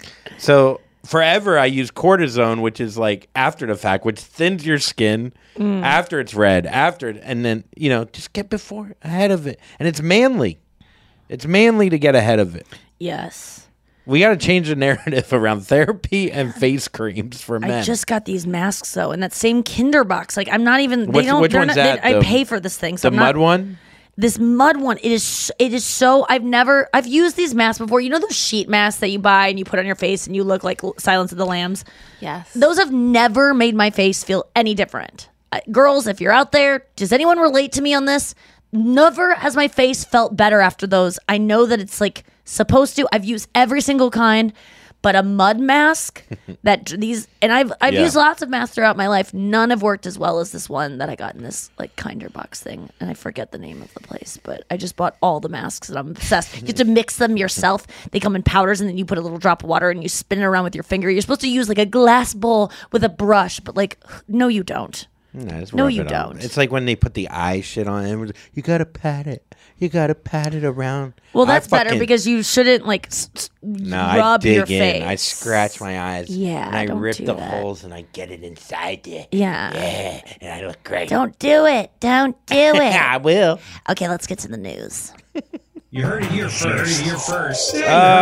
So forever I use cortisone, which is like after the fact, which thins your skin Mm. after it's red, after it, and then you know just get before ahead of it, and it's manly. It's manly to get ahead of it. Yes. We got to change the narrative around therapy and face creams for men. I just got these masks though, in that same Kinder box. Like I'm not even. They What's- don't. which they're one's not, that, they- I the- pay for this thing. So the I'm mud not, one? This mud one. It is. It is so. I've never. I've used these masks before. You know those sheet masks that you buy and you put on your face and you look like L- Silence of the Lambs. Yes. Those have never made my face feel any different. Uh, girls, if you're out there, does anyone relate to me on this? Never has my face felt better after those. I know that it's like supposed to. I've used every single kind, but a mud mask that these and I've I've Yeah. used lots of masks throughout my life. None have worked as well as this one that I got in this like Kinder box thing, and I forget the name of the place, but I just bought all the masks and I'm obsessed. You have to mix them yourself. They come in powders, and then you put a little drop of water and you spin it around with your finger. You're supposed to use like a glass bowl with a brush, but like no, you don't. No, just No, rub you it on. don't. It's like when they put the eye shit on it. You gotta pat it. You gotta pat it around. Well, I that's better fucking- because you shouldn't like s- s- no, I rub dig your in. face. I scratch my eyes. Yeah, and I don't rip do the that. holes and I get it inside there. Yeah. yeah, and I look great. Don't do it. Don't do it. I will. Okay, let's get to the news. You heard it here first. You heard it here first.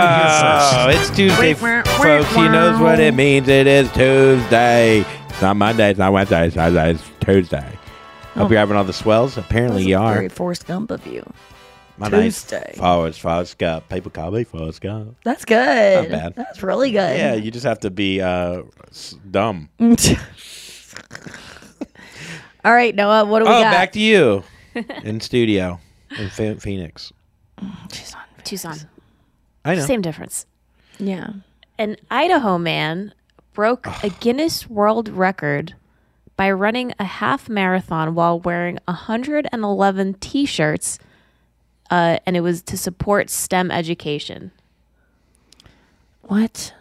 Oh, it's Tuesday, folks. He knows what it means. It is Tuesday. It's not Monday. It's not Wednesday. It's, not, it's Tuesday. Hope you're having all the swells. Apparently, you are. Very Forrest Gump of you. My Tuesday. nice Forrest, Forrest Gump. People call me Forrest Gump. That's good. Not bad. That's really good. Yeah, you just have to be uh, s- dumb. All right, Noah, what do we oh, got? back to you in studio in Ph- Phoenix. Tucson. Tucson. I know. Same difference. Yeah. An Idaho man broke a Guinness World Record by running a half marathon while wearing one hundred eleven T-shirts, uh, and it was to support STEM education. What?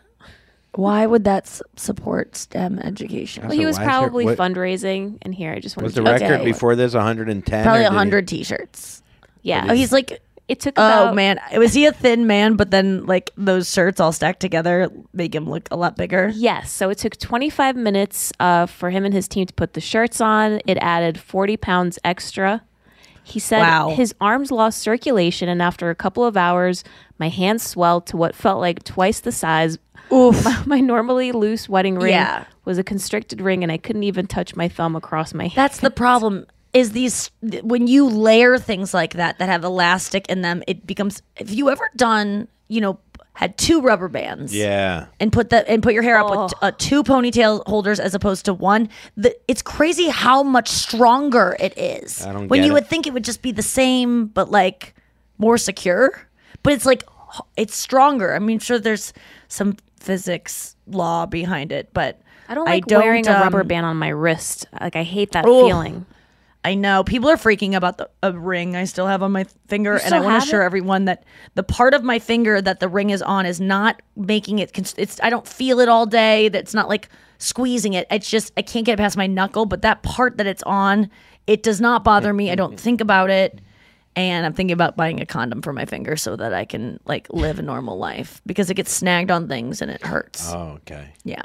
Why would that s- support STEM education? Well, he was why is there- probably what- fundraising, and here I just wanted Was the to record Okay. before this one hundred ten? Probably or did one he- hundred T-shirts. Yeah. Oh, he's like, It took oh about man, was he a thin man? But then like those shirts all stacked together make him look a lot bigger. Yes. So it took twenty-five minutes uh, for him and his team to put the shirts on. It added forty pounds extra. He said Wow. his arms lost circulation, and after a couple of hours, my hands swelled to what felt like twice the size. Oof. My, my normally loose wedding ring Yeah. was a constricted ring, and I couldn't even touch my thumb across my hand. That's the problem. Is these when you layer things like that that have elastic in them, it becomes. Have you ever done? You know, had two rubber bands. Yeah. And put the and put your hair up Oh. with uh, two ponytail holders as opposed to one. The, it's crazy how much stronger it is. I don't when get you it. would think it would just be the same, but like more secure. But it's like h- it's stronger. I mean, sure, there's some physics law behind it, but I don't like wearing a rubber um, band on my wrist. Like I hate that Oh. feeling. I know people are freaking about the a ring I still have on my finger, You and I still want have to assure it? everyone that the part of my finger that the ring is on is not making it. Cons- it's I don't feel it all day. That's not like squeezing it. It's just I can't get it past my knuckle. But that part that it's on, it does not bother me. I don't think about it, and I'm thinking about buying a condom for my finger so that I can like live a normal life because it gets snagged on things and it hurts. Oh, okay. Yeah.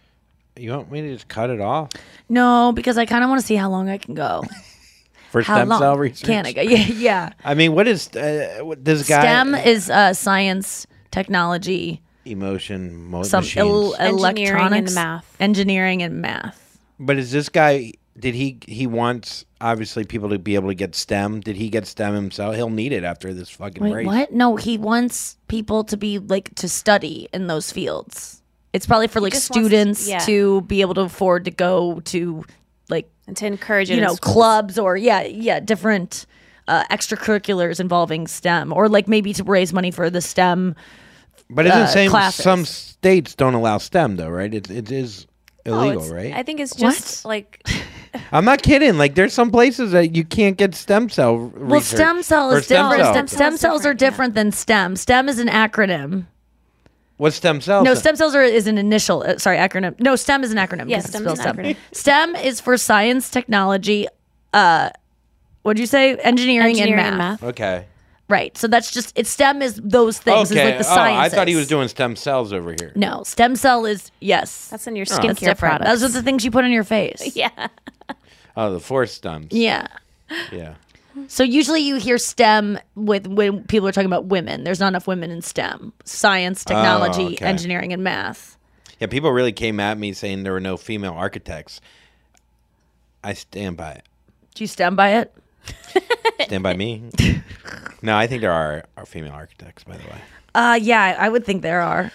You want me to just cut it off No, because I kind of want to see how long I can go. for How stem long cell research? can I go? Yeah, yeah. I mean, what is uh, what- this guy? STEM is uh, science, technology, emotion, mo- some machines. el- Engineering and electronics, math. engineering and math. But is this guy? Did he? He wants obviously people to be able to get STEM. Did he get STEM himself? He'll need it after this fucking Wait, race. what? No, he wants people to be like to study in those fields. It's probably for like just wants to- students yeah. to be able to afford to go to like And to encourage it you in know schools. clubs or yeah yeah different uh, extracurriculars involving STEM or like maybe to raise money for the STEM. But isn't uh, same classes. some states don't allow STEM though, right? It it is Oh, illegal, it's- right? I think it's just like I'm not kidding. Like there's some places that you can't get stem cell r- Well, research stem cell or is different. cell. Stem, stem cells are different than STEM. STEM is an acronym. What's stem cells? No, stem cells are is an initial. Uh, sorry, acronym. No, STEM is an acronym. Yeah, 'cause it's STEM is spelled an acronym. STEM is for science, technology. Uh, what'd you say? Engineering, Engineering and, and math. math. Okay. Right. So that's just it's STEM is those things. Okay. Is like the oh, I sciences. thought he was doing stem cells over here. No, stem cell is yes. That's in your That's skincare different. products. Those are the things you put on your face. Yeah. Oh, the force stems. Yeah. Yeah. So usually you hear STEM with when people are talking about women. There's not enough women in STEM: science, technology, Oh, okay. engineering, and math. Yeah. People really came at me saying there were no female architects. I stand by it. Do you stand by it? Stand by me. No, I think there are, are female architects, by the way. Uh, yeah, I would think there are.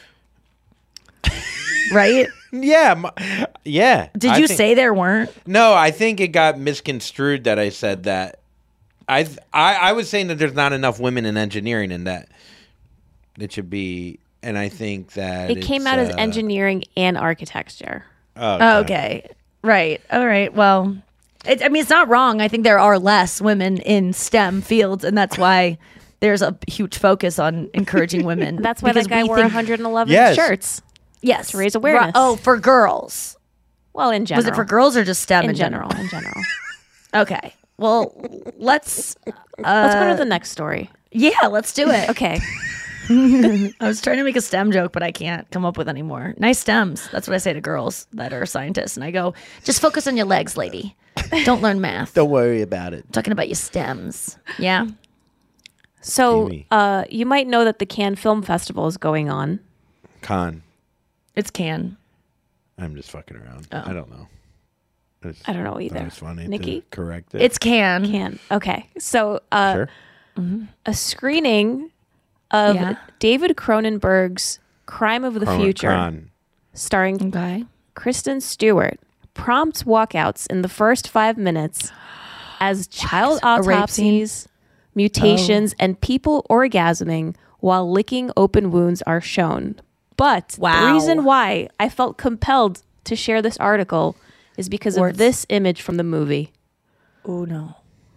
Right? Yeah. m- Yeah. Did I you think- say there weren't? No, I think it got misconstrued that I said that. I, th- I I was saying that there's not enough women in engineering and that it should be, and I think that It came it's, out as uh, engineering and architecture. Oh, Okay. okay. Right. All right. Well, it, I mean, it's not wrong. I think there are less women in STEM fields, and that's why there's a huge focus on encouraging women. That's why because that guy we wore think- one hundred eleven Yes. shirts. Yes. To raise Ri- awareness. Oh, for girls. Well, in general. Was it for girls or just STEM in, in general? In general. Okay. Well, let's. Uh, Let's go to the next story. Yeah, let's do it. Okay. I was trying to make a STEM joke, but I can't come up with any more. Nice stems. That's what I say to girls that are scientists. And I go, just focus on your legs, lady. Don't learn math. Don't worry about it. Talking about your stems. Yeah. So Amy. uh, you might know that the Cannes Film Festival is going on. Con. It's can. I'm just fucking around. Oh. I don't know. It's- I don't know thought either. It was funny Nikki? to correct it. It's can. Cannes. Okay. So uh, Sure. a screening of Yeah. David Cronenberg's Crime of the Cron- Future, Cron. starring Okay. Kristen Stewart, prompt walkouts in the first five minutes as child A rape autopsies, mutations, Oh. and people orgasming while licking open wounds are shown. But Wow. the reason why I felt compelled to share this article is because Words. of this image from the movie. Oh no.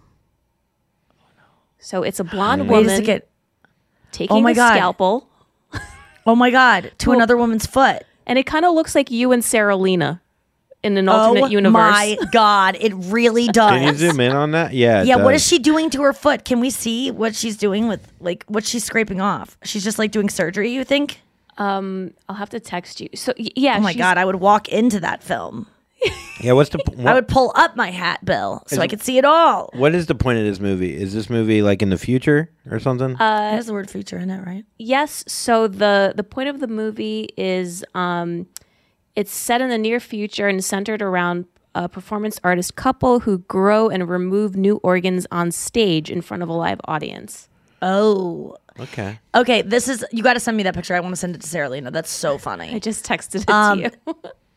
So it's a blonde Wait a woman second. taking Oh my a God. scalpel. Oh my God. To Well- another woman's foot. And it kind of looks like you and Sarah Lena in an alternate oh universe. my God. It really does. Can you zoom in on that? Yeah. it Yeah, what does. is she doing to her foot? Can we see what she's doing with, like, what she's scraping off? She's just like doing surgery, you think? Um, I'll have to text you. So y- yeah. Oh my she's- God, I would walk into that film. Yeah. What's the? What, I would pull up my hat, Bill, so Is I it- could see it all. What is the point of this movie? Is this movie like in the future or something? Uh, It has the word future in it, right? Yes. So the the point of the movie is um, it's set in the near future and centered around a performance artist couple who grow and remove new organs on stage in front of a live audience. Oh. okay. Okay, this is, you got to send me that picture. I want to send it to Sarah Lena. That's so funny. I just texted it Um, to you.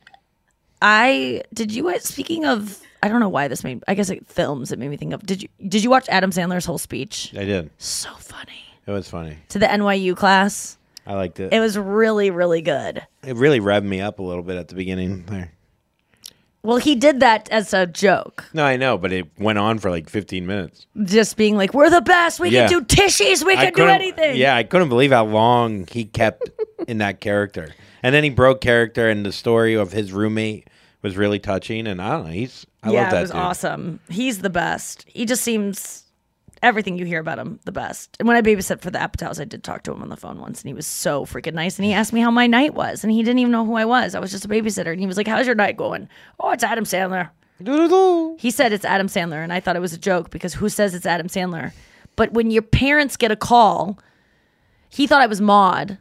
I, did you, guys- speaking of, I don't know why this made, I guess it films, it made me think of, did you, did you watch Adam Sandler's whole speech? I did. So funny. It was funny. To the N Y U class. I liked it. It was really, really good. It really revved me up a little bit at the beginning there. Well, he did that as a joke. No, I know, but it went on for like fifteen minutes. Just being like, we're the best. We Yeah. can do tissues. We I can do couldn't- anything. Yeah, I couldn't believe how long he kept in that character. And then he broke character, and the story of his roommate was really touching. And I don't know, he's I yeah, love that it was dude. awesome. He's the best. He just seems everything you hear about him the best. And when I babysat for the Apatows, I did talk to him on the phone once, and he was so freaking nice. And he asked me how my night was, and he didn't even know who I was. I was just a babysitter, and he was like, "How's your night going?" "Oh, it's Adam Sandler." He said it's Adam Sandler, and I thought it was a joke because who says it's Adam Sandler? But when your parents get a call, he thought I was Maude,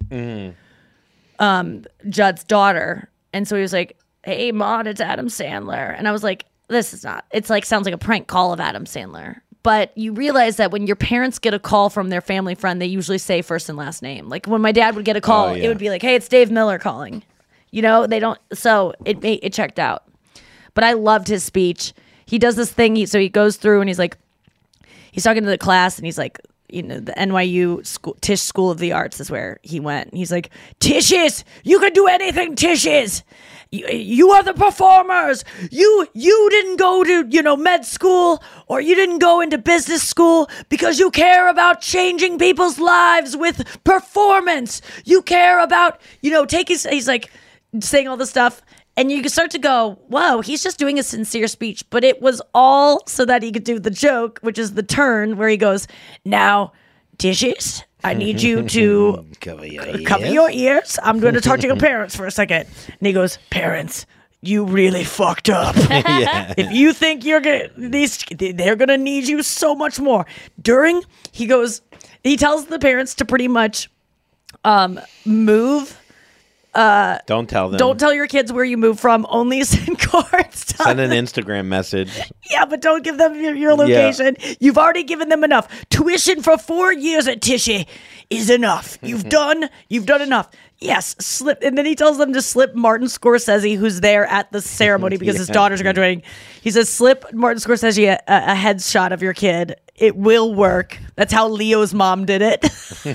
um, Judd's daughter, and so he was like, "Hey, Maude, it's Adam Sandler," and I was like, "This is not." It's like sounds like a prank call of Adam Sandler. But you realize that when your parents get a call from their family friend, they usually say first and last name. Like when my dad would get a call, Oh, yeah. it would be like, "Hey, it's Dave Miller calling." You know, they don't. So it made, it checked out. But I loved his speech. He does this thing. He, so he goes through and he's like, he's talking to the class and he's like, you know, the N Y U school, Tisch School of the Arts is where he went. He's like, "Tishes, you can do anything, Tishes. You, you are the performers. You you didn't go to, you know, med school or you didn't go into business school because you care about changing people's lives with performance. You care about, you know, taking," he's like saying all this stuff. And you can start to go, whoa, he's just doing a sincere speech. But it was all so that he could do the joke, which is the turn where he goes, "Now, Tishes, I need you to Cover your cover ears. your ears. I'm going to talk to your parents for a second." And he goes, "Parents, you really fucked up. Yeah. If you think you're gonna, these, they're gonna need you so much more." During, he goes, he tells the parents to pretty much um, move. Uh, Don't tell them. Don't tell your kids where you moved from. Only send cards. to Send an them. Instagram message. Yeah, but don't give them your, your location. You've already given them enough. Tuition for four years at Tishy is enough. You've done. You've done enough. Yes, slip. And then he tells them to slip Martin Scorsese, who's there at the ceremony because his Yeah. daughter's graduating. He says, "Slip Martin Scorsese a, a headshot of your kid. It will work." That's how Leo's mom did it. So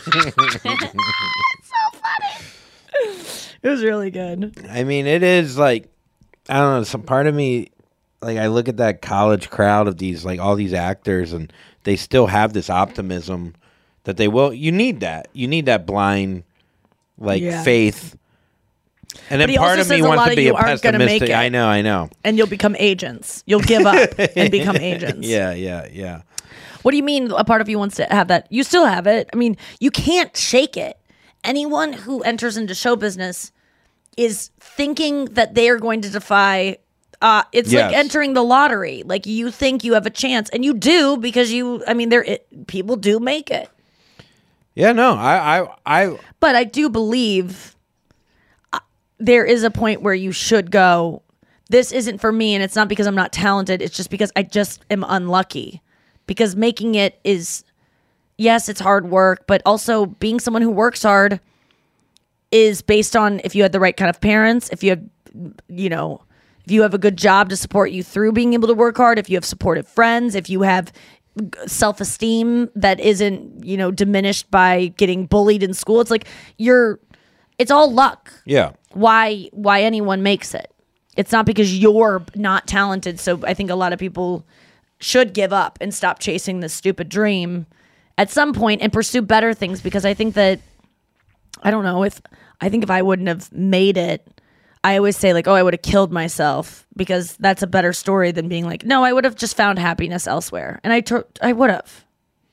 funny. It was really good. I mean, it is like, I don't know, some part of me, like, I look at that college crowd of these, like, all these actors, and they still have this optimism that they will. You need that. You need that blind, like, Yeah. faith. And But then he part also of me says a wants lot to of be you a aren't gonna make pessimistic. it. I know, I know. And you'll become agents. You'll give up and become agents. Yeah, yeah, yeah. What do you mean a part of you wants to have that? You still have it. I mean, you can't shake it. Anyone who enters into show business is thinking that they are going to defy. Uh, it's like Yes. entering the lottery. Like you think you have a chance, and you do because you. I mean, there it, people do make it. Yeah, no, I, I, I, But I do believe uh, there is a point where you should go, "This isn't for me," and it's not because I'm not talented. It's just because I just am unlucky. Because making it is, yes, it's hard work, but also being someone who works hard is based on if you had the right kind of parents, if you had, you know, if you have a good job to support you through being able to work hard, if you have supportive friends, if you have self-esteem that isn't, you know, diminished by getting bullied in school, it's like you're, it's all luck. Yeah. Why, why anyone makes it. It's not because you're not talented. So I think a lot of people should give up and stop chasing this stupid dream at some point and pursue better things, because I think that, I don't know, if I think if I wouldn't have made it, I always say like, oh, I would have killed myself, because that's a better story than being like, no, I would have just found happiness elsewhere. And I, tr- I would have.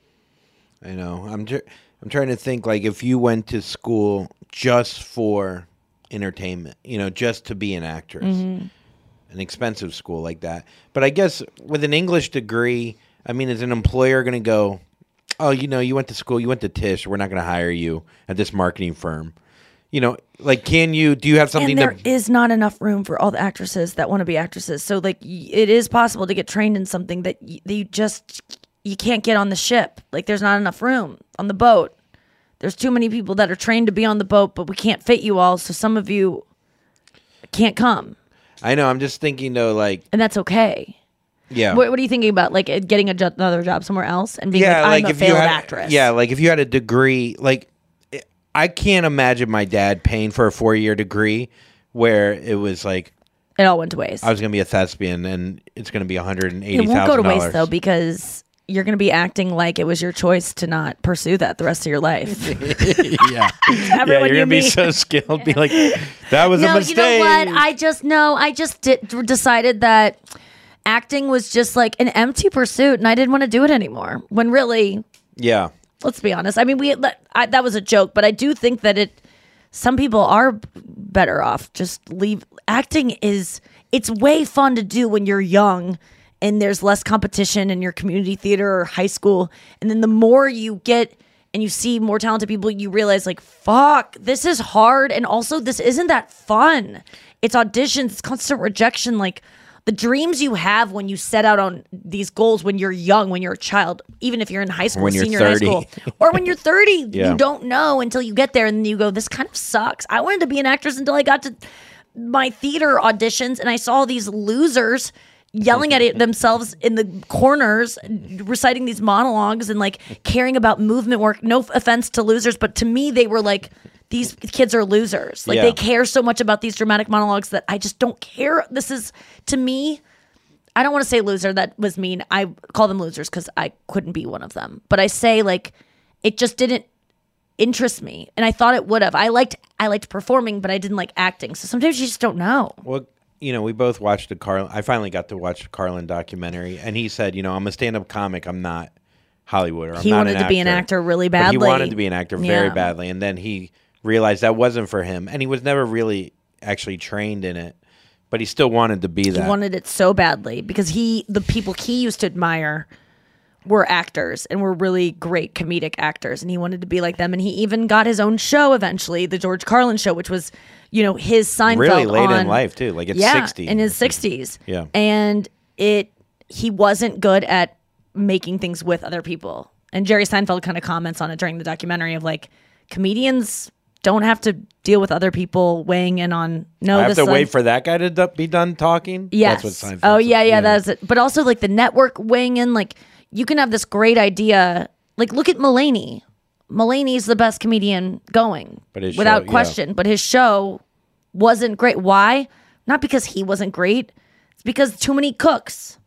I know. I'm tr- I'm trying to think, like, if you went to school just for entertainment, you know, just to be an actress, Mm-hmm. an expensive school like that. But I guess with an English degree, I mean, is an employer going to go, oh, you know, you went to school, you went to Tisch, we're not going to hire you at this marketing firm. You know, like, can you, do you have something and there to... is not enough room for all the actresses that want to be actresses. So, like, y- it is possible to get trained in something that, y- that you just, you can't get on the ship. Like, there's not enough room on the boat. There's too many people that are trained to be on the boat, but we can't fit you all. So some of you can't come. I know, I'm just thinking, though, like... And that's okay. Yeah. What, what are you thinking about? Like, uh, getting a jo- another job somewhere else and being yeah, like, I'm like a if you failed had, actress. Yeah, like if you had a degree, like... I can't imagine my dad paying for a four-year degree where it was like... It all went to waste. I was going to be a thespian, and it's going to be one hundred eighty thousand dollars. It won't go to waste, though, because you're going to be acting like it was your choice to not pursue that the rest of your life. yeah. yeah, you're going to be so skilled. Be like, that was no, a mistake. You know what? I just, no, I just did, decided that acting was just like an empty pursuit, and I didn't want to do it anymore. When really... Yeah. Let's be honest. I mean, we I, that was a joke, but I do think that it. Some people are better off just leave. Acting is it's way fun to do when you're young, and there's less competition in your community theater or high school. And then the more you get and you see more talented people, you realize like, fuck, this is hard, and also this isn't that fun. It's auditions, it's constant rejection, like. The dreams you have when you set out on these goals when you're young, when you're a child, even if you're in high school, when you're senior in high thirty. school, or when you're thirty, Yeah. you don't know until you get there, and then you go, this kind of sucks. I wanted to be an actress until I got to my theater auditions, and I saw these losers yelling at it themselves in the corners, reciting these monologues and like caring about movement work. No offense to losers, but to me, they were like, these kids are losers. Like Yeah. they care so much about these dramatic monologues that I just don't care. This is, to me, I don't want to say loser. That was mean. I call them losers because I couldn't be one of them. But I say like, it just didn't interest me. And I thought it would have. I liked, I liked performing, but I didn't like acting. So sometimes you just don't know. Well, you know, we both watched a Carlin. I finally got to watch a Carlin documentary, and he said, you know, I'm a stand-up comic. I'm not Hollywood. Or I'm He not wanted an to be an actor really But badly. he wanted to be an actor very Yeah. badly, and then he realized that wasn't for him, and he was never really actually trained in it, but he still wanted to be He that. wanted it so badly because he, the people he used to admire were actors and were really great comedic actors, and he wanted to be like them. And he even got his own show eventually, the George Carlin show, which was, you know, his Seinfeld. Really late on, in life too, like at yeah, sixty. in his sixties. Yeah. And it, he wasn't good at making things with other people. And Jerry Seinfeld kind of comments on it during the documentary of like, comedians don't have to deal with other people weighing in on. No, I have this to like, wait for that guy to d- be done talking. Yes. That's what Seinfeld oh said. yeah, yeah, that's it. But also like the network weighing in, like you can have this great idea. Like look at Mulaney. Mulaney's the best comedian going, But his without show- yeah. question. But his show wasn't great. Why? Not because he wasn't great. It's because too many cooks.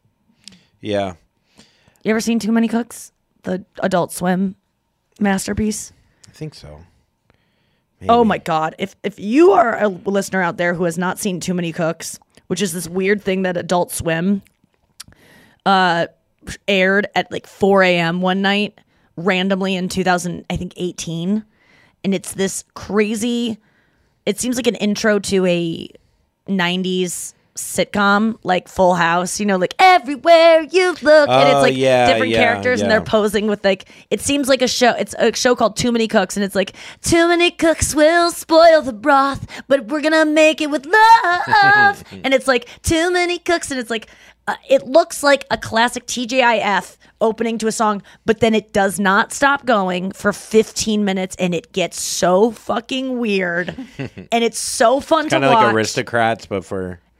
Yeah. You ever seen Too Many Cooks? The Adult Swim masterpiece. I think so. Oh my God. If if you are a listener out there who has not seen Too Many Cooks, which is this weird thing that Adult Swim uh, aired at like four a.m. one night randomly in two thousand, I think eighteen. And it's this crazy, it seems like an intro to a nineties sitcom like Full House, you know, like everywhere you look, and it's Oh, like yeah, different yeah, characters and yeah. they're posing with like, it seems like a show, it's a show called Too Many Cooks, and it's like, too many cooks will spoil the broth, but we're gonna make it with love. And it's like too many cooks, and it's like uh, it looks like a classic T J I F opening to a song, but then it does not stop going for fifteen minutes, and it gets so fucking weird and it's so fun to Kind of watch. like Aristocrats, but for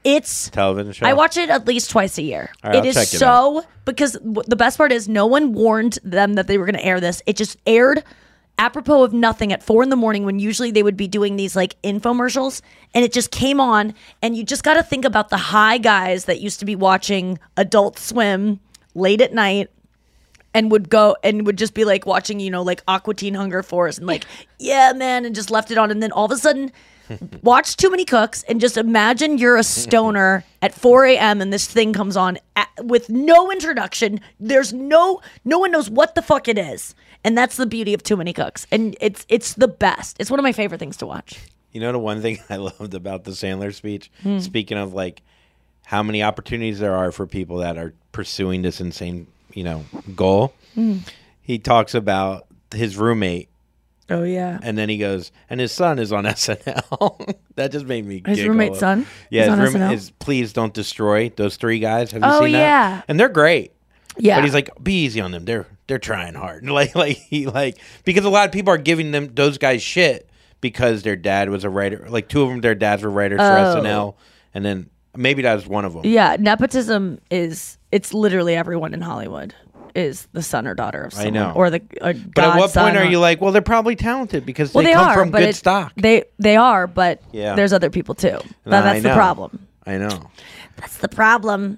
It's television show. I watch it at least twice a year. All right, it I'll is check it so because w- the best part is no one warned them that they were going to air this. It just aired apropos of nothing at four in the morning when usually they would be doing these like infomercials, and it just came on, and you just got to think about the high guys that used to be watching Adult Swim late at night and would go and would just be like watching, you know, like Aqua Teen Hunger Force and like, yeah, man, and just left it on. And then all of a sudden, watch Too Many Cooks and just imagine you're a stoner at four a.m. and this thing comes on at, with no introduction. There's no, no one knows what the fuck it is. And that's the beauty of Too Many Cooks. And it's it's the best. It's one of my favorite things to watch. You know the one thing I loved about the Sandler speech? Hmm. Speaking of like how many opportunities there are for people that are pursuing this insane, you know, goal. Hmm. He talks about his roommate. Oh, yeah. And then he goes, and his son is on S N L. That just made me His giggle. roommate's son Yeah, is his on roommate S N L? is Please Don't Destroy. Those three guys. Have you Oh, seen yeah. that? And they're great. Yeah. But he's like, be easy on them. They're they're trying hard. Like like he like because a lot of people are giving them those guys shit because their dad was a writer. Like two of them, their dads were writers for Oh. S N L, and then maybe that was one of them. Yeah, nepotism is, it's literally everyone in Hollywood is the son or daughter of I someone. know. Or the a But at what godson point are or- you like, well, they're probably talented because Well, they, they come are, from but good it- stock. They they are, but Yeah. there's other people too. That- Nah, I that's the know. problem. I know. That's the problem.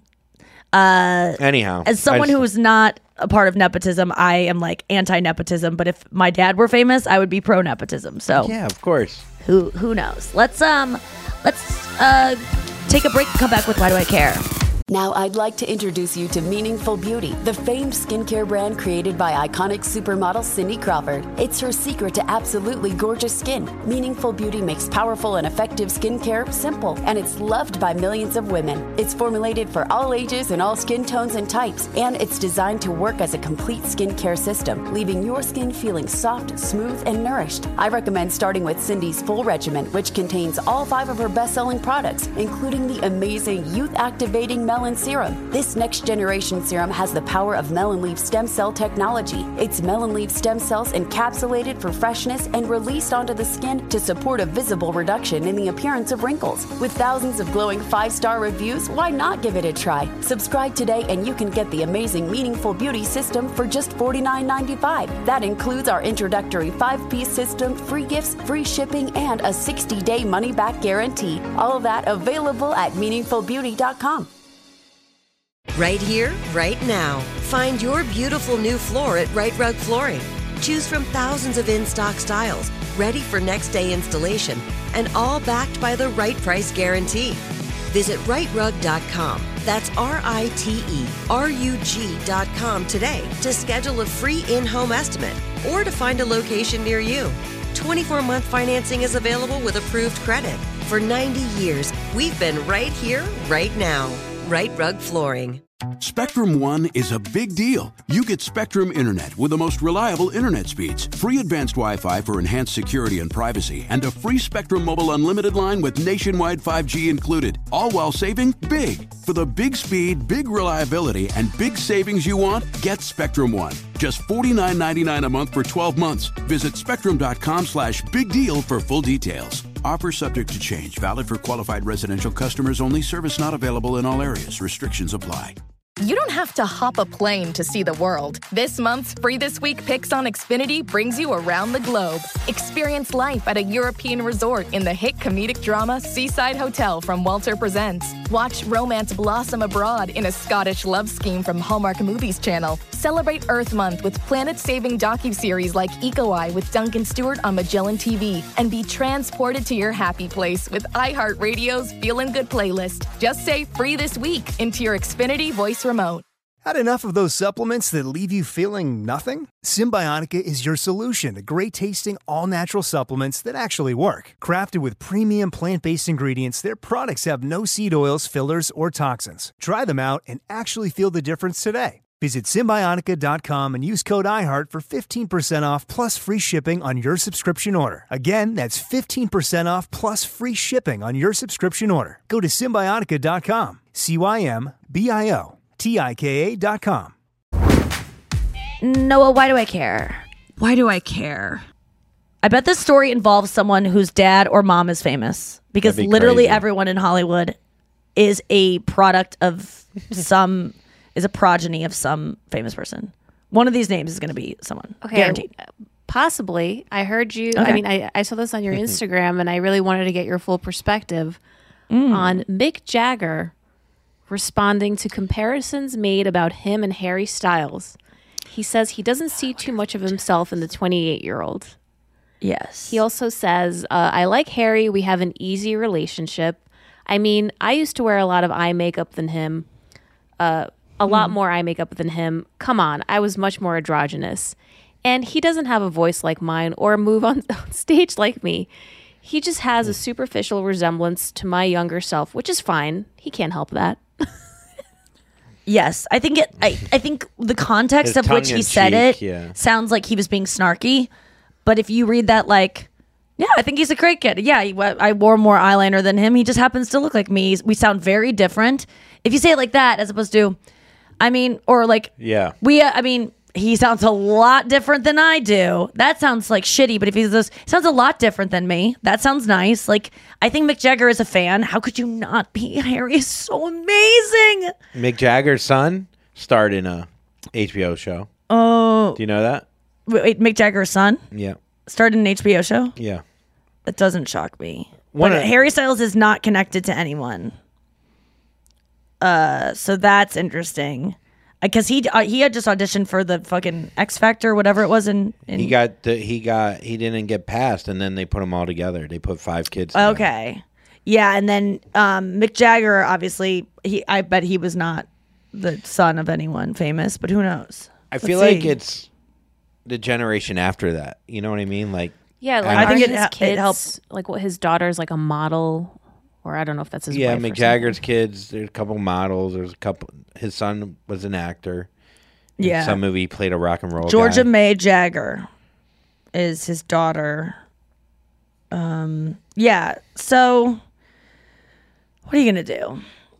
Uh, Anyhow, as someone I just- who is not a part of nepotism, I am like anti-nepotism. But if my dad were famous, I would be pro-nepotism. So yeah, of course. who who knows? Let's um let's uh take a break and come back with Why Do I Care? Now I'd like to introduce you to Meaningful Beauty, the famed skincare brand created by iconic supermodel Cindy Crawford. It's her secret to absolutely gorgeous skin. Meaningful Beauty makes powerful and effective skincare simple, and it's loved by millions of women. It's formulated for all ages and all skin tones and types, and it's designed to work as a complete skincare system, leaving your skin feeling soft, smooth, and nourished. I recommend starting with Cindy's full regimen, which contains all five of her best-selling products, including the amazing youth-activating Melon Serum. This next generation serum has the power of melon leaf stem cell technology. It's melon leaf stem cells encapsulated for freshness and released onto the skin to support a visible reduction in the appearance of wrinkles. With thousands of glowing five-star reviews, why not give it a try? Subscribe today and you can get the amazing Meaningful Beauty system for just forty-nine ninety-five. That includes our introductory five-piece system, free gifts, free shipping, and a sixty-day money-back guarantee. All of that available at meaningful beauty dot com. Right here, right now. Find your beautiful new floor at Right Rug Flooring. Choose from thousands of in-stock styles, ready for next day installation, and all backed by the right price guarantee. Visit right rug dot com. That's R I T E R U G dot com today to schedule a free in-home estimate or to find a location near you. twenty-four month financing is available with approved credit. For ninety years, we've been right here, right now. Right Rug Flooring. Spectrum One is a big deal. You get Spectrum Internet with the most reliable internet speeds, free advanced Wi-Fi for enhanced security and privacy, and a free Spectrum Mobile Unlimited line with nationwide five G included, all while saving big. For the big speed, big reliability, and big savings you want, get Spectrum One. Just forty-nine ninety-nine a month for twelve months. Visit spectrum.com slash big deal for full details. Offer subject to change. Valid for qualified residential customers only. Service not available in all areas. Restrictions apply. You don't have to hop a plane to see the world. This month's Free This Week Picks on Xfinity brings you around the globe. Experience life at a European resort in the hit comedic drama Seaside Hotel from Walter Presents. Watch romance blossom abroad in a Scottish love scheme from Hallmark Movies Channel. Celebrate Earth Month with planet-saving docuseries like Eco Eye with Duncan Stewart on Magellan T V. And be transported to your happy place with iHeartRadio's Feelin' Good playlist. Just say Free This Week into your Xfinity voice remote. Had enough of those supplements that leave you feeling nothing? Symbiotica is your solution to great-tasting, all-natural supplements that actually work. Crafted with premium plant-based ingredients, their products have no seed oils, fillers, or toxins. Try them out and actually feel the difference today. Visit Symbiotica dot com and use code iHeart for fifteen percent off plus free shipping on your subscription order. Again, that's fifteen percent off plus free shipping on your subscription order. Go to Symbiotica dot com. C Y M B I O T I K A dot com. Noah, why do I care? Why do I care? I bet this story involves someone whose dad or mom is famous because That'd be literally crazy. everyone in Hollywood is a product of some is a progeny of some famous person. One of these names is going to be someone. Okay, Guaranteed. Possibly. I heard you. Okay. I mean, I, I saw this on your Instagram, and I really wanted to get your full perspective Mm. on Mick Jagger responding to comparisons made about him and Harry Styles. He says he doesn't see too much of himself in the twenty-eight-year-old. Yes. He also says, uh, I like Harry. We have an easy relationship. I mean, I used to wear a lot of eye makeup than him. Uh, a lot more eye makeup than him. Come on, I was much more androgynous. And he doesn't have a voice like mine or move on stage like me. He just has a superficial resemblance to my younger self, which is fine. He can't help that. Yes, I think it. I, I think the context His of which he said tongue-in-cheek, it yeah. sounds like he was being snarky. But if you read that, like, yeah, I think he's a great kid. Yeah, he, I wore more eyeliner than him. He just happens to look like me. We sound very different. If you say it like that, as opposed to, I mean, or like, Yeah. we. Uh, I mean, he sounds a lot different than I do. That sounds like shitty. But if he says sounds a lot different than me, that sounds nice. Like, I think Mick Jagger is a fan. How could you not be? Harry is so amazing. Mick Jagger's son starred in a H B O show. Oh, Do you know that? wait, wait, Mick Jagger's son Yeah. started in an H B O show? Yeah. That doesn't shock me. One but of- Harry Styles is not connected to anyone. Uh, so that's interesting. Because he uh, he had just auditioned for the fucking X Factor, whatever it was. In, in He got the, he got he didn't get passed, and then they put them all together. They put five kids. together. Okay, yeah, and then um, Mick Jagger, obviously, he I bet he was not the son of anyone famous, but who knows? I Let's feel like see. it's the generation after that. You know what I mean? Like Yeah, like, I think are it his ha- it kids, helps. Like, what his daughter's like a model, or I don't know if that's his yeah, wife or Mick something. Jagger's kids. There's a couple models. There's a couple. His son was an actor. In Yeah. some movie he played a rock and roll. Georgia guy. May Jagger is his daughter. Um, yeah. So, what are you gonna do?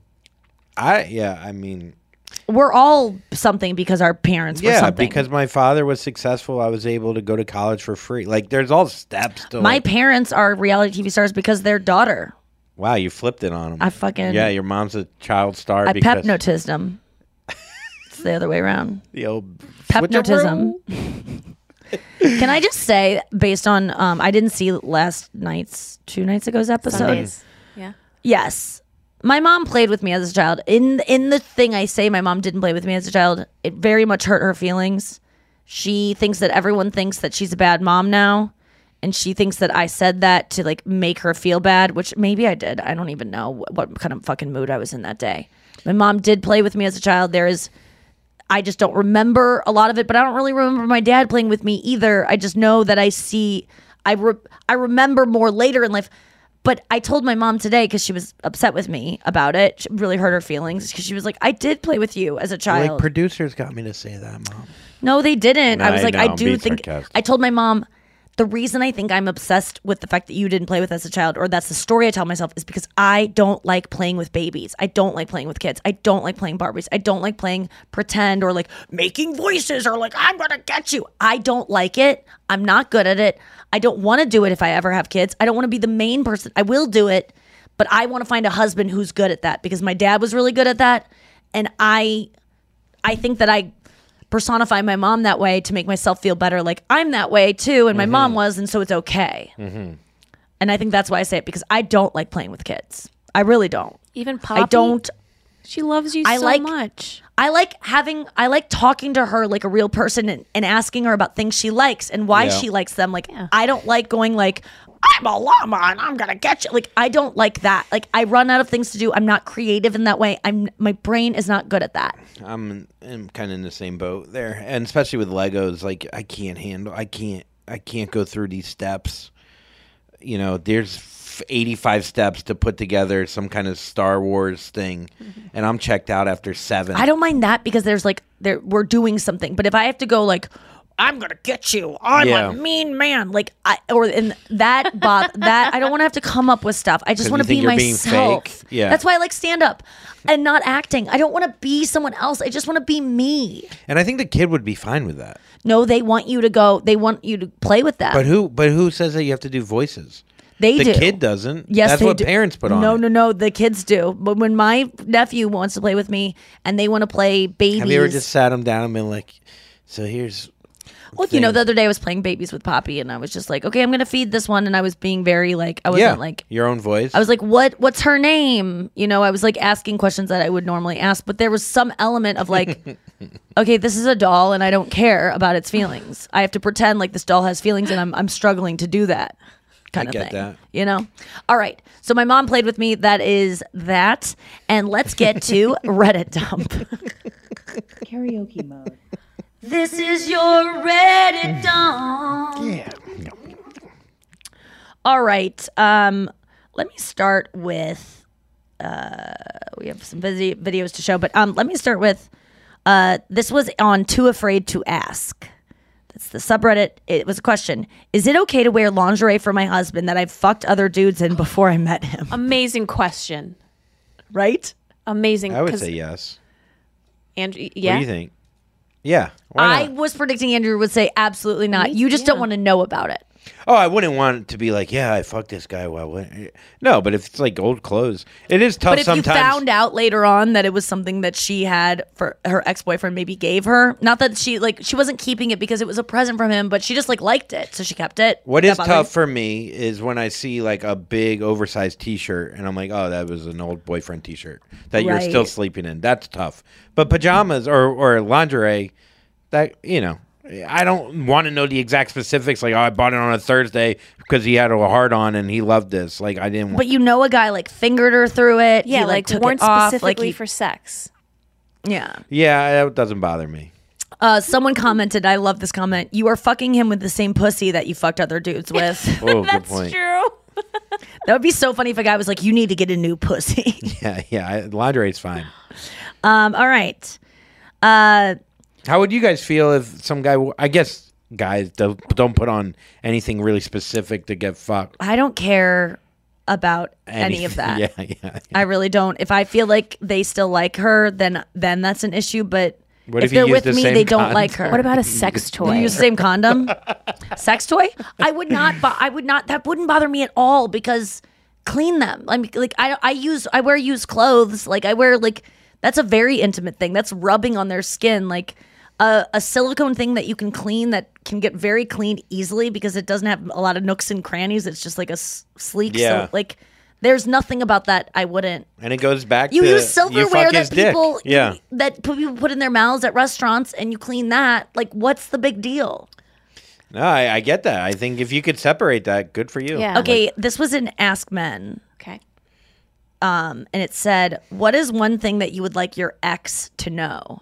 I yeah. I mean. We're all something because our parents were Yeah, something. because my father was successful. I was able to go to college for free. Like, there's all steps to. My like, parents are reality T V stars because their daughter. wow, you flipped it on them. I fucking- yeah. Your mom's a child star. I because pepnotised them. It's the other way around. the old Pepnotism. switcheroo. Can I just say, based on, um, I didn't see last night's, two nights ago's episode. Sundays. Yeah. Yes. My mom played with me as a child. In in the thing I say my mom didn't play with me as a child, it very much hurt her feelings. She thinks that everyone thinks that she's a bad mom now. And she thinks that I said that to like make her feel bad, which maybe I did. I don't even know what, what kind of fucking mood I was in that day. My mom did play with me as a child. There is, I just don't remember a lot of it, but I don't really remember my dad playing with me either. I just know that I see, I, re, I remember more later in life. But I told my mom today because she was upset with me about it. It really hurt her feelings because she was like, I did play with you as a child. Like, producers got me to say that, Mom. No, they didn't. I was I like, know, I I'm do being think. sarcastic. I told my mom, the reason I think I'm obsessed with the fact that you didn't play with as a child, or that's the story I tell myself, is because I don't like playing with babies. I don't like playing with kids. I don't like playing Barbies. I don't like playing pretend or like making voices or like, I'm going to get you. I don't like it. I'm not good at it. I don't want to do it if I ever have kids. I don't want to be the main person. I will do it, but I want to find a husband who's good at that because my dad was really good at that. And I, I think that I personify my mom that way to make myself feel better. Like I'm that way too. And my Mm-hmm. mom was, and so it's okay. Mm-hmm. And I think that's why I say it, because I don't like playing with kids. I really don't. Even Poppy, I don't. She loves you I so like, much. I like having, I like talking to her like a real person and, and asking her about things she likes and why Yeah. she likes them. Like, I don't like going like, I'm a llama and I'm going to get you. Like, I don't like that. Like, I run out of things to do. I'm not creative in that way. I'm, my brain is not good at that. I'm, I'm kind of in the same boat there, and especially with Legos, like I can't handle, I can't, I can't go through these steps. You know, there's eighty-five steps to put together some kind of Star Wars thing, and I'm checked out after seven. I don't mind that because there's like, there we're doing something. But if I have to go like, I'm gonna get you. I'm Yeah. a mean man. Like I or in that Bob that I don't want to have to come up with stuff. I just 'Cause want you to be think you're being myself. fake? Yeah. That's why I like stand up and not acting. I don't want to be someone else. I just want to be me. And I think the kid would be fine with that. No, they want you to go. They want you to play with them. But who? But who says that you have to do voices? They the do. kid doesn't. Yes, That's they what do. parents put on No, it. no, no. The kids do. But when my nephew wants to play with me and they want to play babies, Have you ever just sat him down and been like, so here's... well, you know, the other day I was playing babies with Poppy, and I was just like, okay, I'm gonna feed this one, and I was being very like, I wasn't yeah, like, your own voice. I was like, what? What's her name? You know, I was like asking questions that I would normally ask, but there was some element of like, okay, this is a doll, and I don't care about its feelings. I have to pretend like this doll has feelings, and I'm I'm struggling to do that. Kind I of get thing. that. You know? All right. So my mom played with me. That is that. And let's get to Reddit dump. Karaoke mode. This is your Reddit dump. Yeah. All right. Um, let me start with uh we have some busy videos to show, but um let me start with uh this was on Too Afraid to Ask. That's the subreddit. It was a question. Is it okay to wear lingerie for my husband that I've fucked other dudes in before I met him? Amazing question. Right? Amazing. I would 'cause say yes. Andrew, yeah. What do you think? Yeah. Why I not? was predicting Andrew would say absolutely not. You just don't want to know about it. Oh, I wouldn't want it to be like, yeah, I fucked this guy. Well, what? No, but if it's like old clothes, it is tough But if sometimes. you found out later on that it was something that she had for her ex-boyfriend maybe gave her, not that she like she wasn't keeping it because it was a present from him, but she just like liked it, so she kept it. What That is bother tough you? for me is when I see like a big oversized T-shirt and I'm like, oh, that was an old boyfriend T-shirt that you're still Right. sleeping in. That's tough. But pajamas or or lingerie, that you know, I don't want to know the exact specifics. Like, oh, I bought it on a Thursday because he had a hard on and he loved this. Like, I didn't. Want But you know, a guy like fingered her through it. Yeah, he, like, took worn it off, specifically like he, for sex. yeah. Yeah, that doesn't bother me. Uh, someone commented, I love this comment. You are fucking him with the same pussy that you fucked other dudes with. Oh, good point. True. That would be so funny if a guy was like, you need to get a new pussy. Yeah, yeah. I, lingerie's fine. um, all right. Uh, How would you guys feel if some guy? I guess guys don't, don't put on anything really specific to get fucked. I don't care about any of Anything. that. Yeah, yeah. I really don't. If I feel like they still like her, then then that's an issue. But What if, if you they're use with the me, same they don't condom? like her. What about a sex You toy? use the same condom? Sex toy? I would not. Bo- I would not. That wouldn't bother me at all because clean them. I mean, like I I use I wear used clothes. Like I wear like that's a very intimate thing. That's rubbing on their skin. Like a, a silicone thing that you can clean that can get very clean easily because it doesn't have a lot of nooks and crannies. It's just like a s- sleek. Yeah. So, like there's nothing about that I wouldn't. And it goes back You to use you silverware fuck that his dick. people Yeah. that people put in their mouths at restaurants, and you clean that. Like, what's the big deal? No, I, I get that. I think if you could separate that, good for you. Yeah. Okay, this was an Ask Men, Okay. um, and it said, "What is one thing that you would like your ex to know?"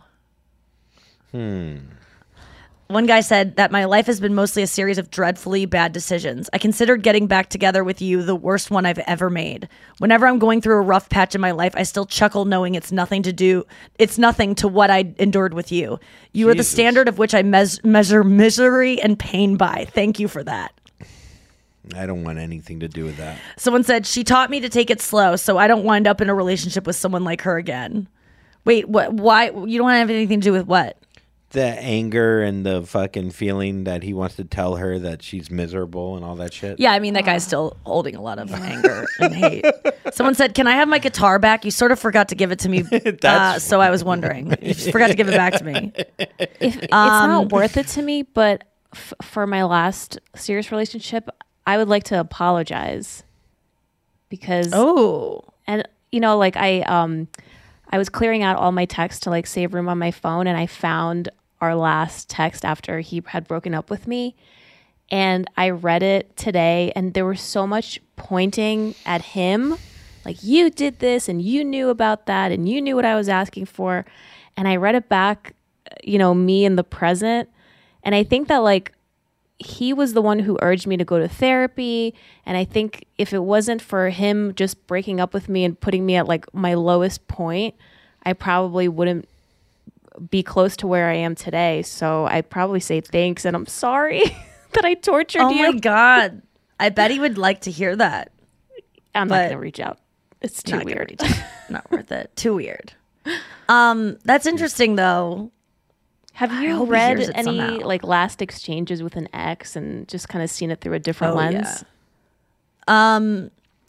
Hmm. One guy said that my life has been mostly a series of dreadfully bad decisions. I considered getting back together with you the worst one I've ever made. Whenever I'm going through a rough patch in my life, I still chuckle knowing it's nothing to do. It's nothing to what I endured with you. You are the Jesus. standard of which I mes- measure misery and pain by. Thank you for that. I don't want anything to do with that. Someone said she taught me to take it slow, so I don't wind up in a relationship with someone like her again. Wait, what? Why? You don't have anything to do with what? The anger and the fucking feeling that he wants to tell her that she's miserable and all that shit. Yeah, I mean, that guy's still holding a lot of anger and hate. Someone said, can I have my guitar back? You sort of forgot to give it to me, uh, so I was wondering. You just forgot to give it back to me. If it's Um, not worth it to me, but f- for my last serious relationship, I would like to apologize because Oh. and you know, like I um I was clearing out all my texts to like save room on my phone, and I found our last text after he had broken up with me, and I read it today, and there was so much pointing at him, like, you did this and you knew about that and you knew what I was asking for. And I read it back, you know, me in the present, and I think that like he was the one who urged me to go to therapy. And I think if it wasn't for him just breaking up with me and putting me at like my lowest point, I probably wouldn't be close to where I am today. So I'd probably say thanks and I'm sorry that I tortured Oh you. my God. I bet he would like to hear that. I'm but not going to reach out. It's too not gonna weird. reach out. Not worth it. Too weird. Um, that's interesting though. Have I you hope he read hears it any somehow. like last exchanges with an ex and just kind of seen it through a different Oh, lens? yeah. Um,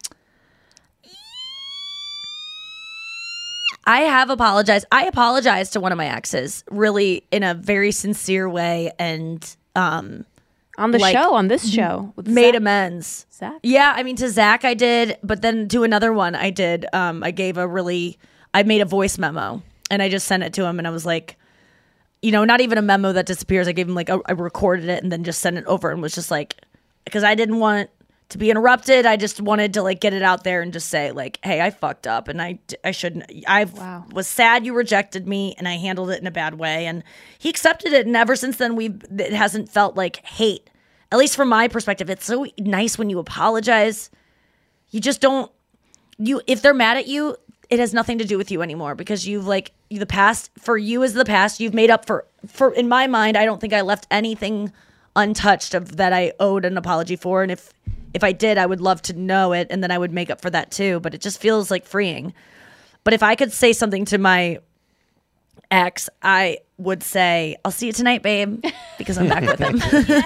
I have apologized. I apologized to one of my exes, really in a very sincere way, and um, on the like, show, on this show, with made Zach. amends. Zach? Yeah, I mean to Zach I did, but then to another one I did. Um, I gave a really, I made a voice memo and I just sent it to him, and I was like, you know, not even a memo that disappears. I gave him like a, I recorded it and then just sent it over, and was just like, because I didn't want to be interrupted. I just wanted to like get it out there and just say like, hey, I fucked up and I, I shouldn't, I wow. was sad you rejected me and I handled it in a bad way. And he accepted it. And ever since then, we've, it hasn't felt like hate, at least from my perspective. It's so nice when you apologize. You just don't, you, if they're mad at you, it has nothing to do with you anymore, because you've like, the past for you is the past. You've made up for, for, in my mind, I don't think I left anything untouched of that I owed an apology for. And if, If I did, I would love to know it, and then I would make up for that too. But it just feels like freeing. But if I could say something to my ex, I would say, I'll see you tonight, babe, because I'm back with him.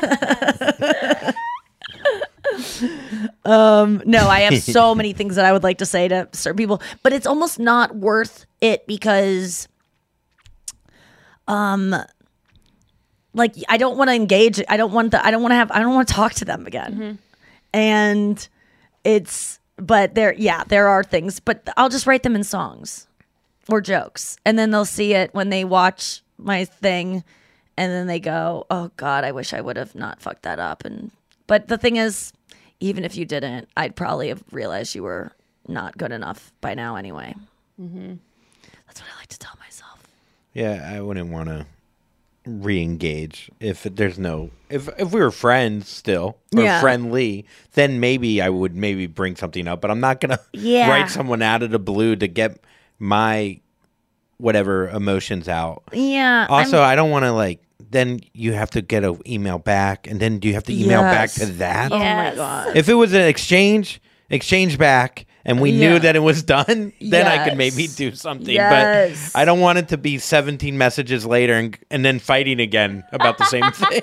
um, no, I have so many things that I would like to say to certain people, but it's almost not worth it because, um, like I don't want to engage. I don't want the, I don't want to have, I don't want to talk to them again. Mm-hmm. And it's, but there, yeah, there are things, but I'll just write them in songs or jokes. And then they'll see it when they watch my thing. And then they go, oh God, I wish I would have not fucked that up. And, but the thing is, even if you didn't, I'd probably have realized you were not good enough by now anyway. Mm-hmm. That's what I like to tell myself. Yeah, I wouldn't want to re-engage if there's no if if we were friends still or Yeah. friendly, then maybe I would maybe bring something up, but I'm not gonna Yeah. write someone out of the blue to get my whatever emotions out. Yeah. Also, I'm- I don't want to like then you have to get an email back, and then do you have to email back Yes. to that? Oh my God. If it was an exchange, exchange back, and we Yeah. knew that it was done, then I could Yes. maybe do something. Yes. But I don't want it to be seventeen messages later and, and then fighting again about the same thing.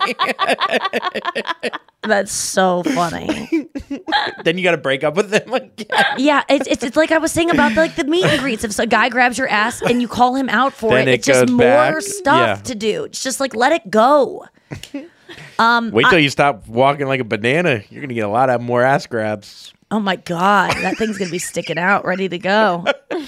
That's so funny. Then you got to break up with them again. Yeah, it's, it's it's like I was saying about like the meet and greets. If a guy grabs your ass and you call him out for Then it, it it's just goes more back. stuff Yeah. to do. It's just like let it go. Um, Wait till I- you stop walking like a banana. You're going to get a lot of more ass grabs. Oh my God, that thing's gonna be sticking out, ready to go.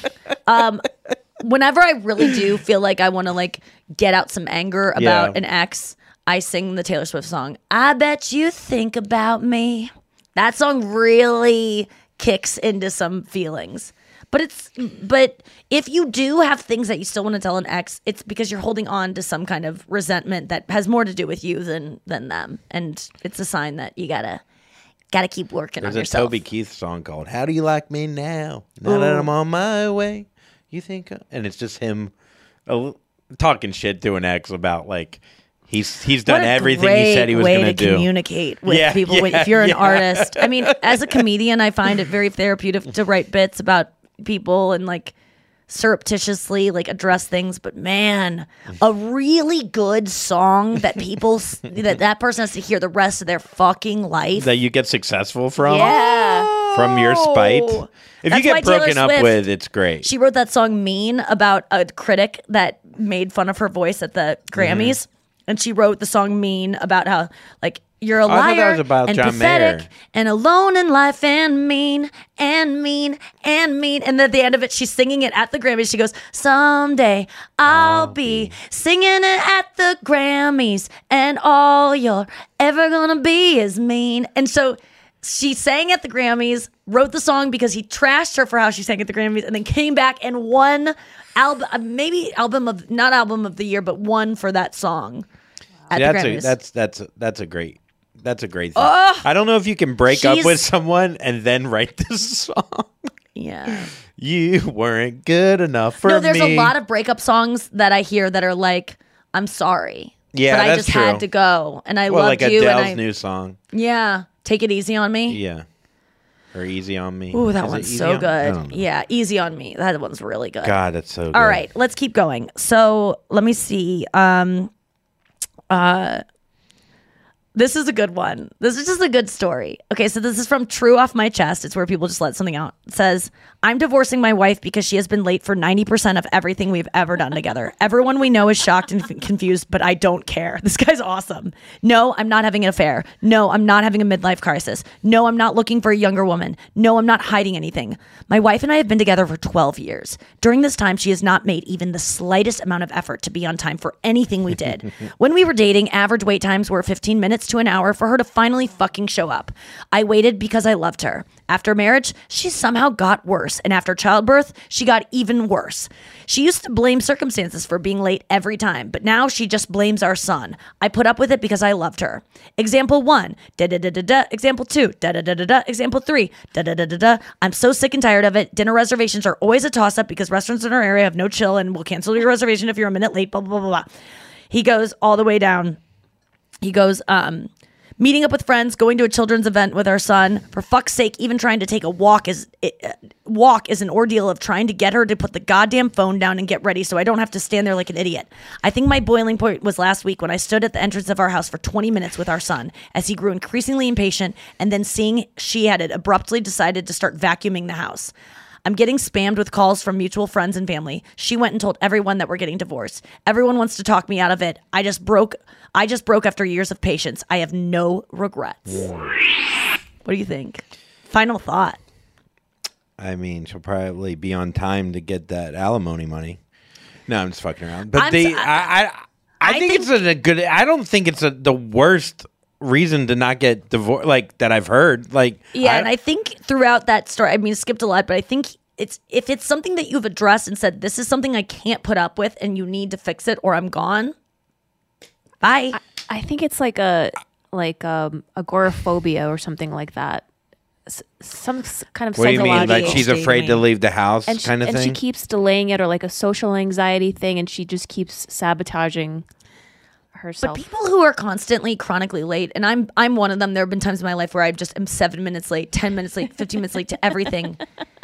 Um, whenever I really do feel like I want to like get out some anger about Yeah. an ex, I sing the Taylor Swift song. I bet you think about me. That song really kicks into some feelings. But it's but if you do have things that you still want to tell an ex, it's because you're holding on to some kind of resentment that has more to do with you than than them, and it's a sign that you gotta. Got to keep working There's on a yourself. Toby Keith song called "How Do You Like Me Now?" Now that Ooh. I'm on my way, you think? I-" And it's just him uh, talking shit to an ex about like he's he's done What a everything great he said he was way going to do. communicate with Yeah, people. yeah, if you're an yeah. artist, I mean, as a comedian, I find it very therapeutic to write bits about people and like surreptitiously like address things. But man, a really good song that people s- that that person has to hear the rest of their fucking life. That you get successful from, Yeah. from your spite. If That's you why get Taylor broken up Swift- with, it's great. She wrote that song "Mean" about a critic that made fun of her voice at the Grammys, Mm-hmm. and she wrote the song "Mean" about how like you're a Oh, I thought that liar was about and John pathetic Mayer. and alone in life and mean and mean and mean. And then at the end of it, she's singing it at the Grammys. She goes, "Someday I'll be singing it at the Grammys, and all you're ever gonna be is mean." And so she sang at the Grammys, wrote the song because he trashed her for how she sang at the Grammys, and then came back and won album, maybe album of not album of the year, but won for that song at See, the that's a, Grammys. that's that's that's a great that's a great thing. Ugh. I don't know if you can break up She's- with someone and then write this song. Yeah. You weren't good enough for no, there's me. a lot of breakup songs that I hear that are like, "I'm sorry." Yeah, but I that's just true. had to go, and I well, loved like you. Adele's and I, new song. yeah, "Take It Easy on Me." Yeah. Or Easy on Me. Ooh, that Is it one's Easy so on- I don't good. know. Yeah, "Easy on Me." That one's really good. God, that's so good. All right, let's keep going. So let me see. Um, uh, This is a good one. This is just a good story. Okay, so this is from True Off My Chest. It's where people just let something out. It says, I'm divorcing my wife because she has been late for ninety percent of everything we've ever done together. Everyone we know is shocked and f- confused, but I don't care. This guy's awesome. No, I'm not having an affair. No, I'm not having a midlife crisis. No, I'm not looking for a younger woman. No, I'm not hiding anything. My wife and I have been together for twelve years. During this time, she has not made even the slightest amount of effort to be on time for anything we did. When we were dating, average wait times were fifteen minutes to an hour for her to finally fucking show up. I waited because I loved her. After marriage, she somehow got worse. And after childbirth, she got even worse. She used to blame circumstances for being late every time, but now she just blames our son. I put up with it because I loved her. Example one, da-da-da-da-da. Example two, da-da-da-da-da. Example three, da-da-da-da-da. I'm so sick and tired of it. Dinner reservations are always a toss-up because restaurants in our area have no chill and will cancel your reservation if you're a minute late, blah, blah, blah, blah. He goes all the way down. He goes, um... meeting up with friends, going to a children's event with our son. For fuck's sake, even trying to take a walk is it, uh, walk is an ordeal of trying to get her to put the goddamn phone down and get ready so I don't have to stand there like an idiot. I think my boiling point was last week when I stood at the entrance of our house for twenty minutes with our son as he grew increasingly impatient and then seeing she had it abruptly decided to start vacuuming the house. I'm getting spammed with calls from mutual friends and family. She went and told everyone that we're getting divorced. Everyone wants to talk me out of it. I just broke. I just broke after years of patience. I have no regrets. What do you think? Final thought. I mean, she'll probably be on time to get that alimony money. No, I'm just fucking around. But I'm the so- I, I, I, I think, think- it's a, a good. I don't think it's a, the worst reason to not get divorced, like that I've heard. Like Yeah, I, and I think throughout that story, I mean, it skipped a lot, but I think it's if it's something that you've addressed and said, this is something I can't put up with and you need to fix it or I'm gone, bye. I, I think it's like a like um, agoraphobia or something like that. S- some s- kind of What do you mean? psychological Like she's state. afraid to leave the house, and she, kind of and thing. she keeps delaying it, or like a social anxiety thing, and she just keeps sabotaging herself. But people who are constantly chronically late, and I'm I'm one of them. There have been times in my life where I just am seven minutes late, ten minutes late, fifteen minutes late to everything.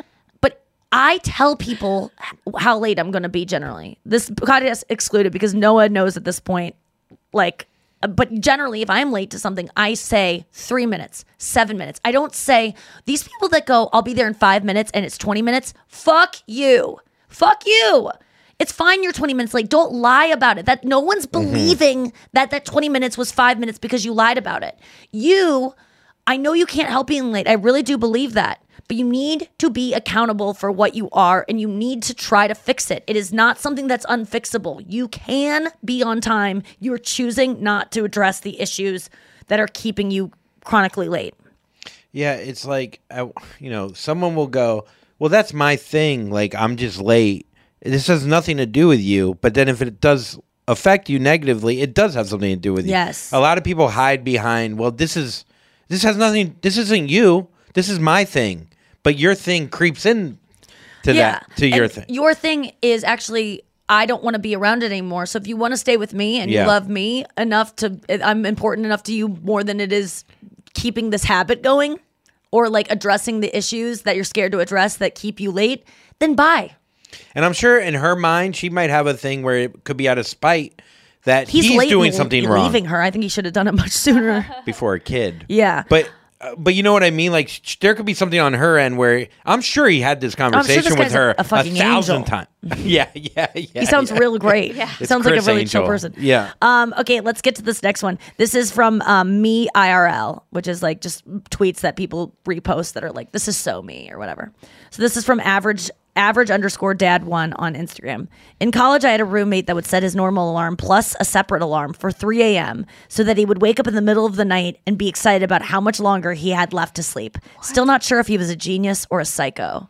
But I tell people how late I'm going to be generally. This podcast excluded because Noah knows at this point, like, but generally if I'm late to something, I say three minutes, seven minutes. I don't say, these people that go, I'll be there in five minutes and it's twenty minutes. Fuck you. Fuck you. It's fine you're twenty minutes late. Don't lie about it. That no one's believing mm-hmm. that that twenty minutes was five minutes because you lied about it. You, I know you can't help being late. I really do believe that. But you need to be accountable for what you are and you need to try to fix it. It is not something that's unfixable. You can be on time. You're choosing not to address the issues that are keeping you chronically late. Yeah, it's like, I, you know, someone will go, well, that's my thing. Like, I'm just late. This has nothing to do with you. But then if it does affect you negatively, it does have something to do with you. Yes. A lot of people hide behind, well, this is, this has nothing, this isn't you. This is my thing. But your thing creeps in to Yeah. that, to your And thing. Your thing is actually, I don't want to be around it anymore. So if you want to stay with me and Yeah. you love me enough to, I'm important enough to you more than it is keeping this habit going or like addressing the issues that you're scared to address that keep you late, then bye. And I'm sure in her mind, she might have a thing where it could be out of spite that He's, he's, late doing and something leaving wrong her. I think he should have done it much sooner. before a kid. Yeah. But uh, but you know what I mean? Like sh- there could be something on her end where I'm sure he had this conversation this with guy's a- her a fucking thousand angel. times. yeah, yeah, yeah. He sounds yeah. real great. Yeah. He It's sounds like a Chris really chill Angel. person. Yeah. Um, okay, let's get to this next one. This is from um, me I R L, which is like just tweets that people repost that are like, this is so me or whatever. So this is from average average underscore dad one on Instagram. In college, I had a roommate that would set his normal alarm plus a separate alarm for three a.m. so that he would wake up in the middle of the night and be excited about how much longer he had left to sleep. Still not sure if he was a genius or a psycho.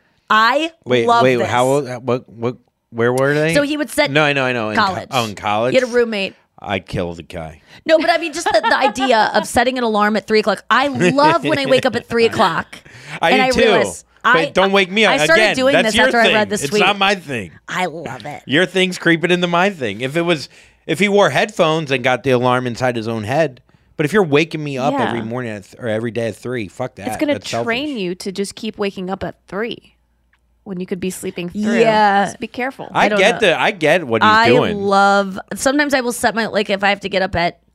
I Wait, love wait. this. How old? What? What? Where were they? So he would set No, I know, I know. In co- college. oh, in college. He had a roommate. I'd kill the guy. No, but I mean, just the, the idea of setting an alarm at three o'clock. I love when I wake up at three o'clock. I and do I too. realize But I don't wake me up. I started Again, doing that's this your after thing. I read this It's tweet. not my thing. I love it. Your thing's creeping into my thing. If it was, if he wore headphones and got the alarm inside his own head, but if you're waking me up Yeah. every morning at th- or every day at three, fuck that. It's going to That's selfish. train you to just keep waking up at three when you could be sleeping through. Yeah. Just be careful. I, don't get know. the, I get what he's I doing. love. Sometimes I will set my like if I have to get up at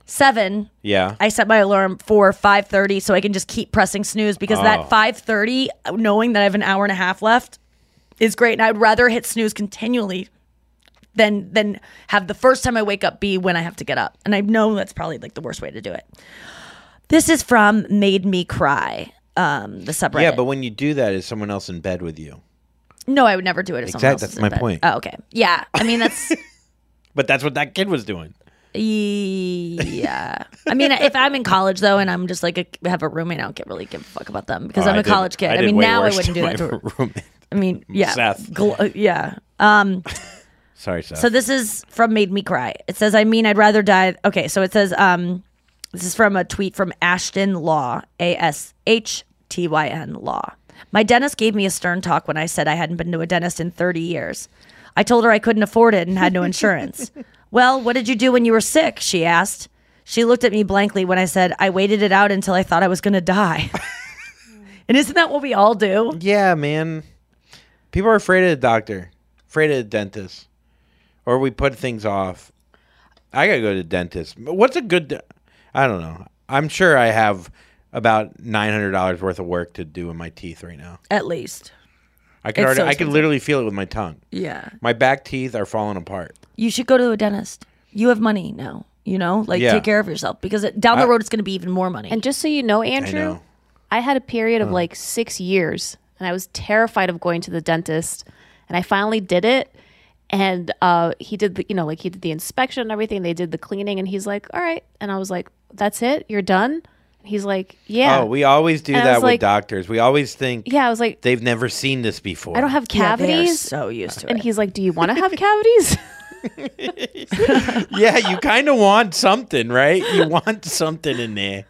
seven, Yeah. I set my alarm for five thirty so I can just keep pressing snooze because Oh. that five thirty, knowing that I have an hour and a half left, is great. And I'd rather hit snooze continually than than have the first time I wake up be when I have to get up. And I know that's probably like the worst way to do it. This is from Made Me Cry, um, the subreddit. Yeah, but when you do that, is someone else in bed with you? No, I would never do it if someone else Exactly, is that's in my bed. point. Oh, okay. Yeah. I mean, that's... But that's what that kid was doing. Yeah. I mean, if I'm in college, though, and I'm just like a, have a roommate, I don't get really give a fuck about them because Oh, I'm I a did- college kid. I I, did mean, way now I worse wouldn't do to that to my her. roommate. I mean, yeah. Seth. Gl- uh, yeah. Um, Sorry, Seth. so this is from Made Me Cry. It says, I mean, I'd rather die. Okay, so it says, um, this is from a tweet from Ashton Law, A S H T Y N Law. My dentist gave me a stern talk when I said I hadn't been to a dentist in thirty years. I told her I couldn't afford it and had no insurance. Well, what did you do when you were sick? She asked. She looked at me blankly when I said, I waited it out until I thought I was going to die. And isn't that what we all do? Yeah, man. People are afraid of the doctor, afraid of the dentist, or we put things off. I gotta go to the dentist. What's a good? De- I don't know. I'm sure I have about nine hundred dollars worth of work to do in my teeth right now. At least. I could It's already, so I could expensive. literally feel it with my tongue. Yeah. My back teeth are falling apart. You should go to a dentist. You have money now, you know? Like, Yeah. take care of yourself because it, down the I- road, it's going to be even more money. And just so you know, Andrew, know. I, had a period of Huh. like six years and I was terrified of going to the dentist. And I finally did it. And uh, he did the, you know, like he did the inspection and everything. They did the cleaning and he's like, all right. And I was like, that's it? You're done? He's like, yeah. Oh, we always do And I that was with like- doctors. We always think Yeah, I was like, they've never seen this before. I don't have Yeah, they are cavities. so used to and it. he's like, do you want to have cavities? Yeah, you kind of want something, right? You want something in there.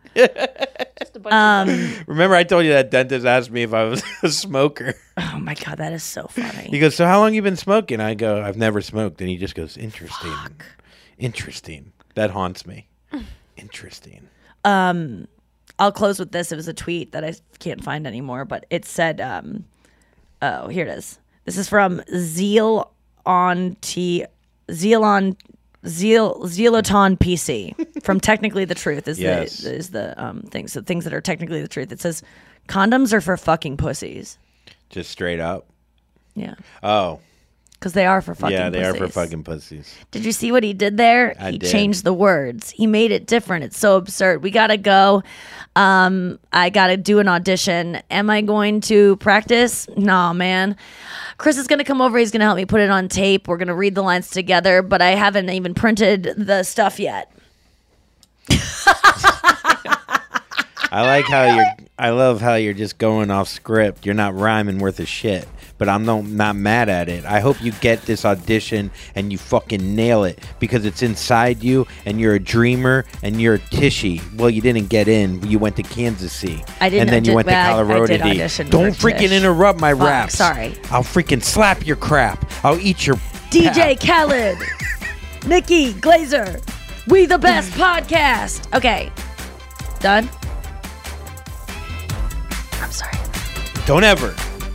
Um, Remember, I told you that dentist asked me if I was a smoker. oh, my God, that is so funny. He goes, so how long you been smoking? I go, I've never smoked. And he just goes, interesting. Interesting. That haunts me. Interesting. Um, I'll close with this. It was a tweet that I can't find anymore, but it said, um, oh, here it is. This is from Zeal on T, Zeal on Zeal Zealoton P C from Technically the Truth is Yes. the is the um things so things that are technically the truth. It says condoms are for fucking pussies. Just straight up. Yeah, Oh. because they are for fucking. yeah, they are for pussies. fucking pussies. Did you see what he did there? I he did. changed the words. He made it different. It's so absurd. We gotta go. Um, I gotta do an audition. Am I going to practice? Nah, man. Chris is gonna come over. He's gonna help me put it on tape. We're gonna read the lines together, but I haven't even printed the stuff yet. I like how you're. I love how you're just going off script. You're not rhyming worth a shit. But I'm no, not mad at it. I hope you get this audition and you fucking nail it because it's inside you and you're a dreamer and you're a Tishy. Well, you didn't get in. You went to Kansas City. I didn't And then you audi- went to well, I- I Colorado. did D. audition Don't for freaking Tish. interrupt my Fuck, raps. sorry. I'll freaking slap your crap. I'll eat your D J pap. Khaled, Nikki Glazer, We the Best Podcast. Okay, done. I'm sorry. Don't ever.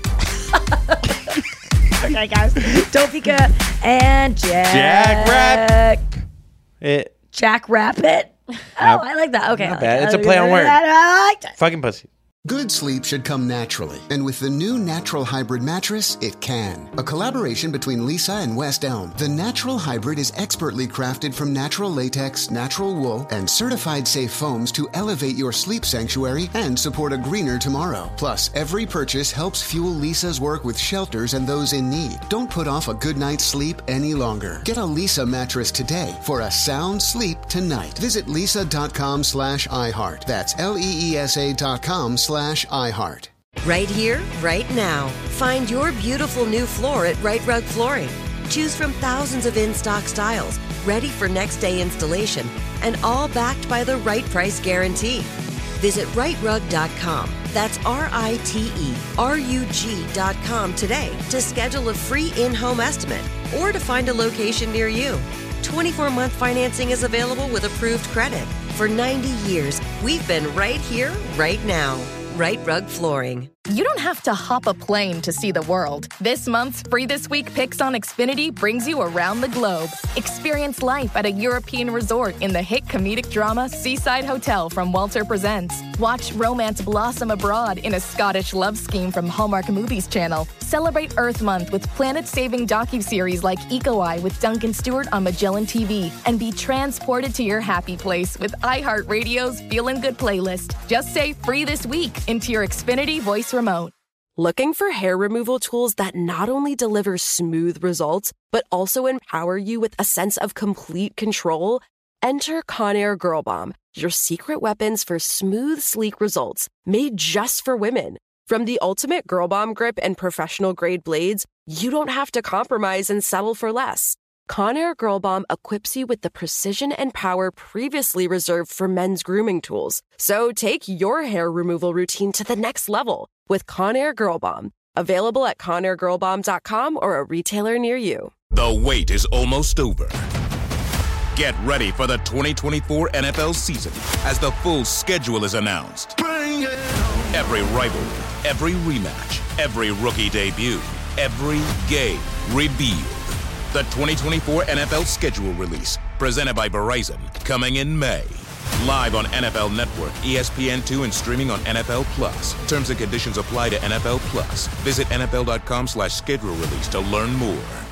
Okay, guys. Topeka and Jack. Jack Rap- It. Jack Rabbit. Oh, I like that. Okay. I Not like bad. that. It's a play on words. I like that. Fucking pussy. Good sleep should come naturally, and with the new Natural Hybrid mattress, it can. A collaboration between Lisa and West Elm, the Natural Hybrid is expertly crafted from natural latex, natural wool, and certified safe foams to elevate your sleep sanctuary and support a greener tomorrow. Plus, every purchase helps fuel Lisa's work with shelters and those in need. Don't put off a good night's sleep any longer. Get a Lisa mattress today for a sound sleep tonight. Visit lisa.com slash iHeart. That's L-E-E-S-A dot com slash iHeart. Right here, right now. Find your beautiful new floor at Right Rug Flooring. Choose from thousands of in-stock styles, ready for next day installation, and all backed by the right price guarantee. Visit right rug dot com. That's R I T E R U G dot com today to schedule a free in-home estimate or to find a location near you. twenty-four month financing is available with approved credit. For ninety years, we've been right here, right now. Right Rug Flooring. You don't have to hop a plane to see the world. This month's Free This Week Picks on Xfinity brings you around the globe. Experience life at a European resort in the hit comedic drama Seaside Hotel from Walter Presents. Watch romance blossom abroad in a Scottish love scheme from Hallmark Movies Channel. Celebrate Earth Month with planet-saving docuseries like Eco Eye with Duncan Stewart on Magellan T V. And be transported to your happy place with iHeartRadio's Feelin' Good playlist. Just say Free This Week into your Xfinity voice remote. Looking for hair removal tools that not only deliver smooth results, but also empower you with a sense of complete control? Enter Conair Girl Bomb, your secret weapons for smooth, sleek results, made just for women. From the ultimate Girl Bomb grip and professional grade blades, you don't have to compromise and settle for less. Conair Girl Bomb equips you with the precision and power previously reserved for men's grooming tools. So take your hair removal routine to the next level with Conair Girl Bomb. Available at conair girl bomb dot com or a retailer near you. The wait is almost over. Get ready for the twenty twenty-four N F L season as the full schedule is announced. Bring it on. Every rivalry, every rematch, every rookie debut, every game revealed. The twenty twenty-four N F L schedule release, presented by Verizon, coming in May. Live on N F L Network, E S P N two, and streaming on N F L Plus. Terms and conditions apply to N F L Plus. Visit N F L dot com slash schedule release to learn more.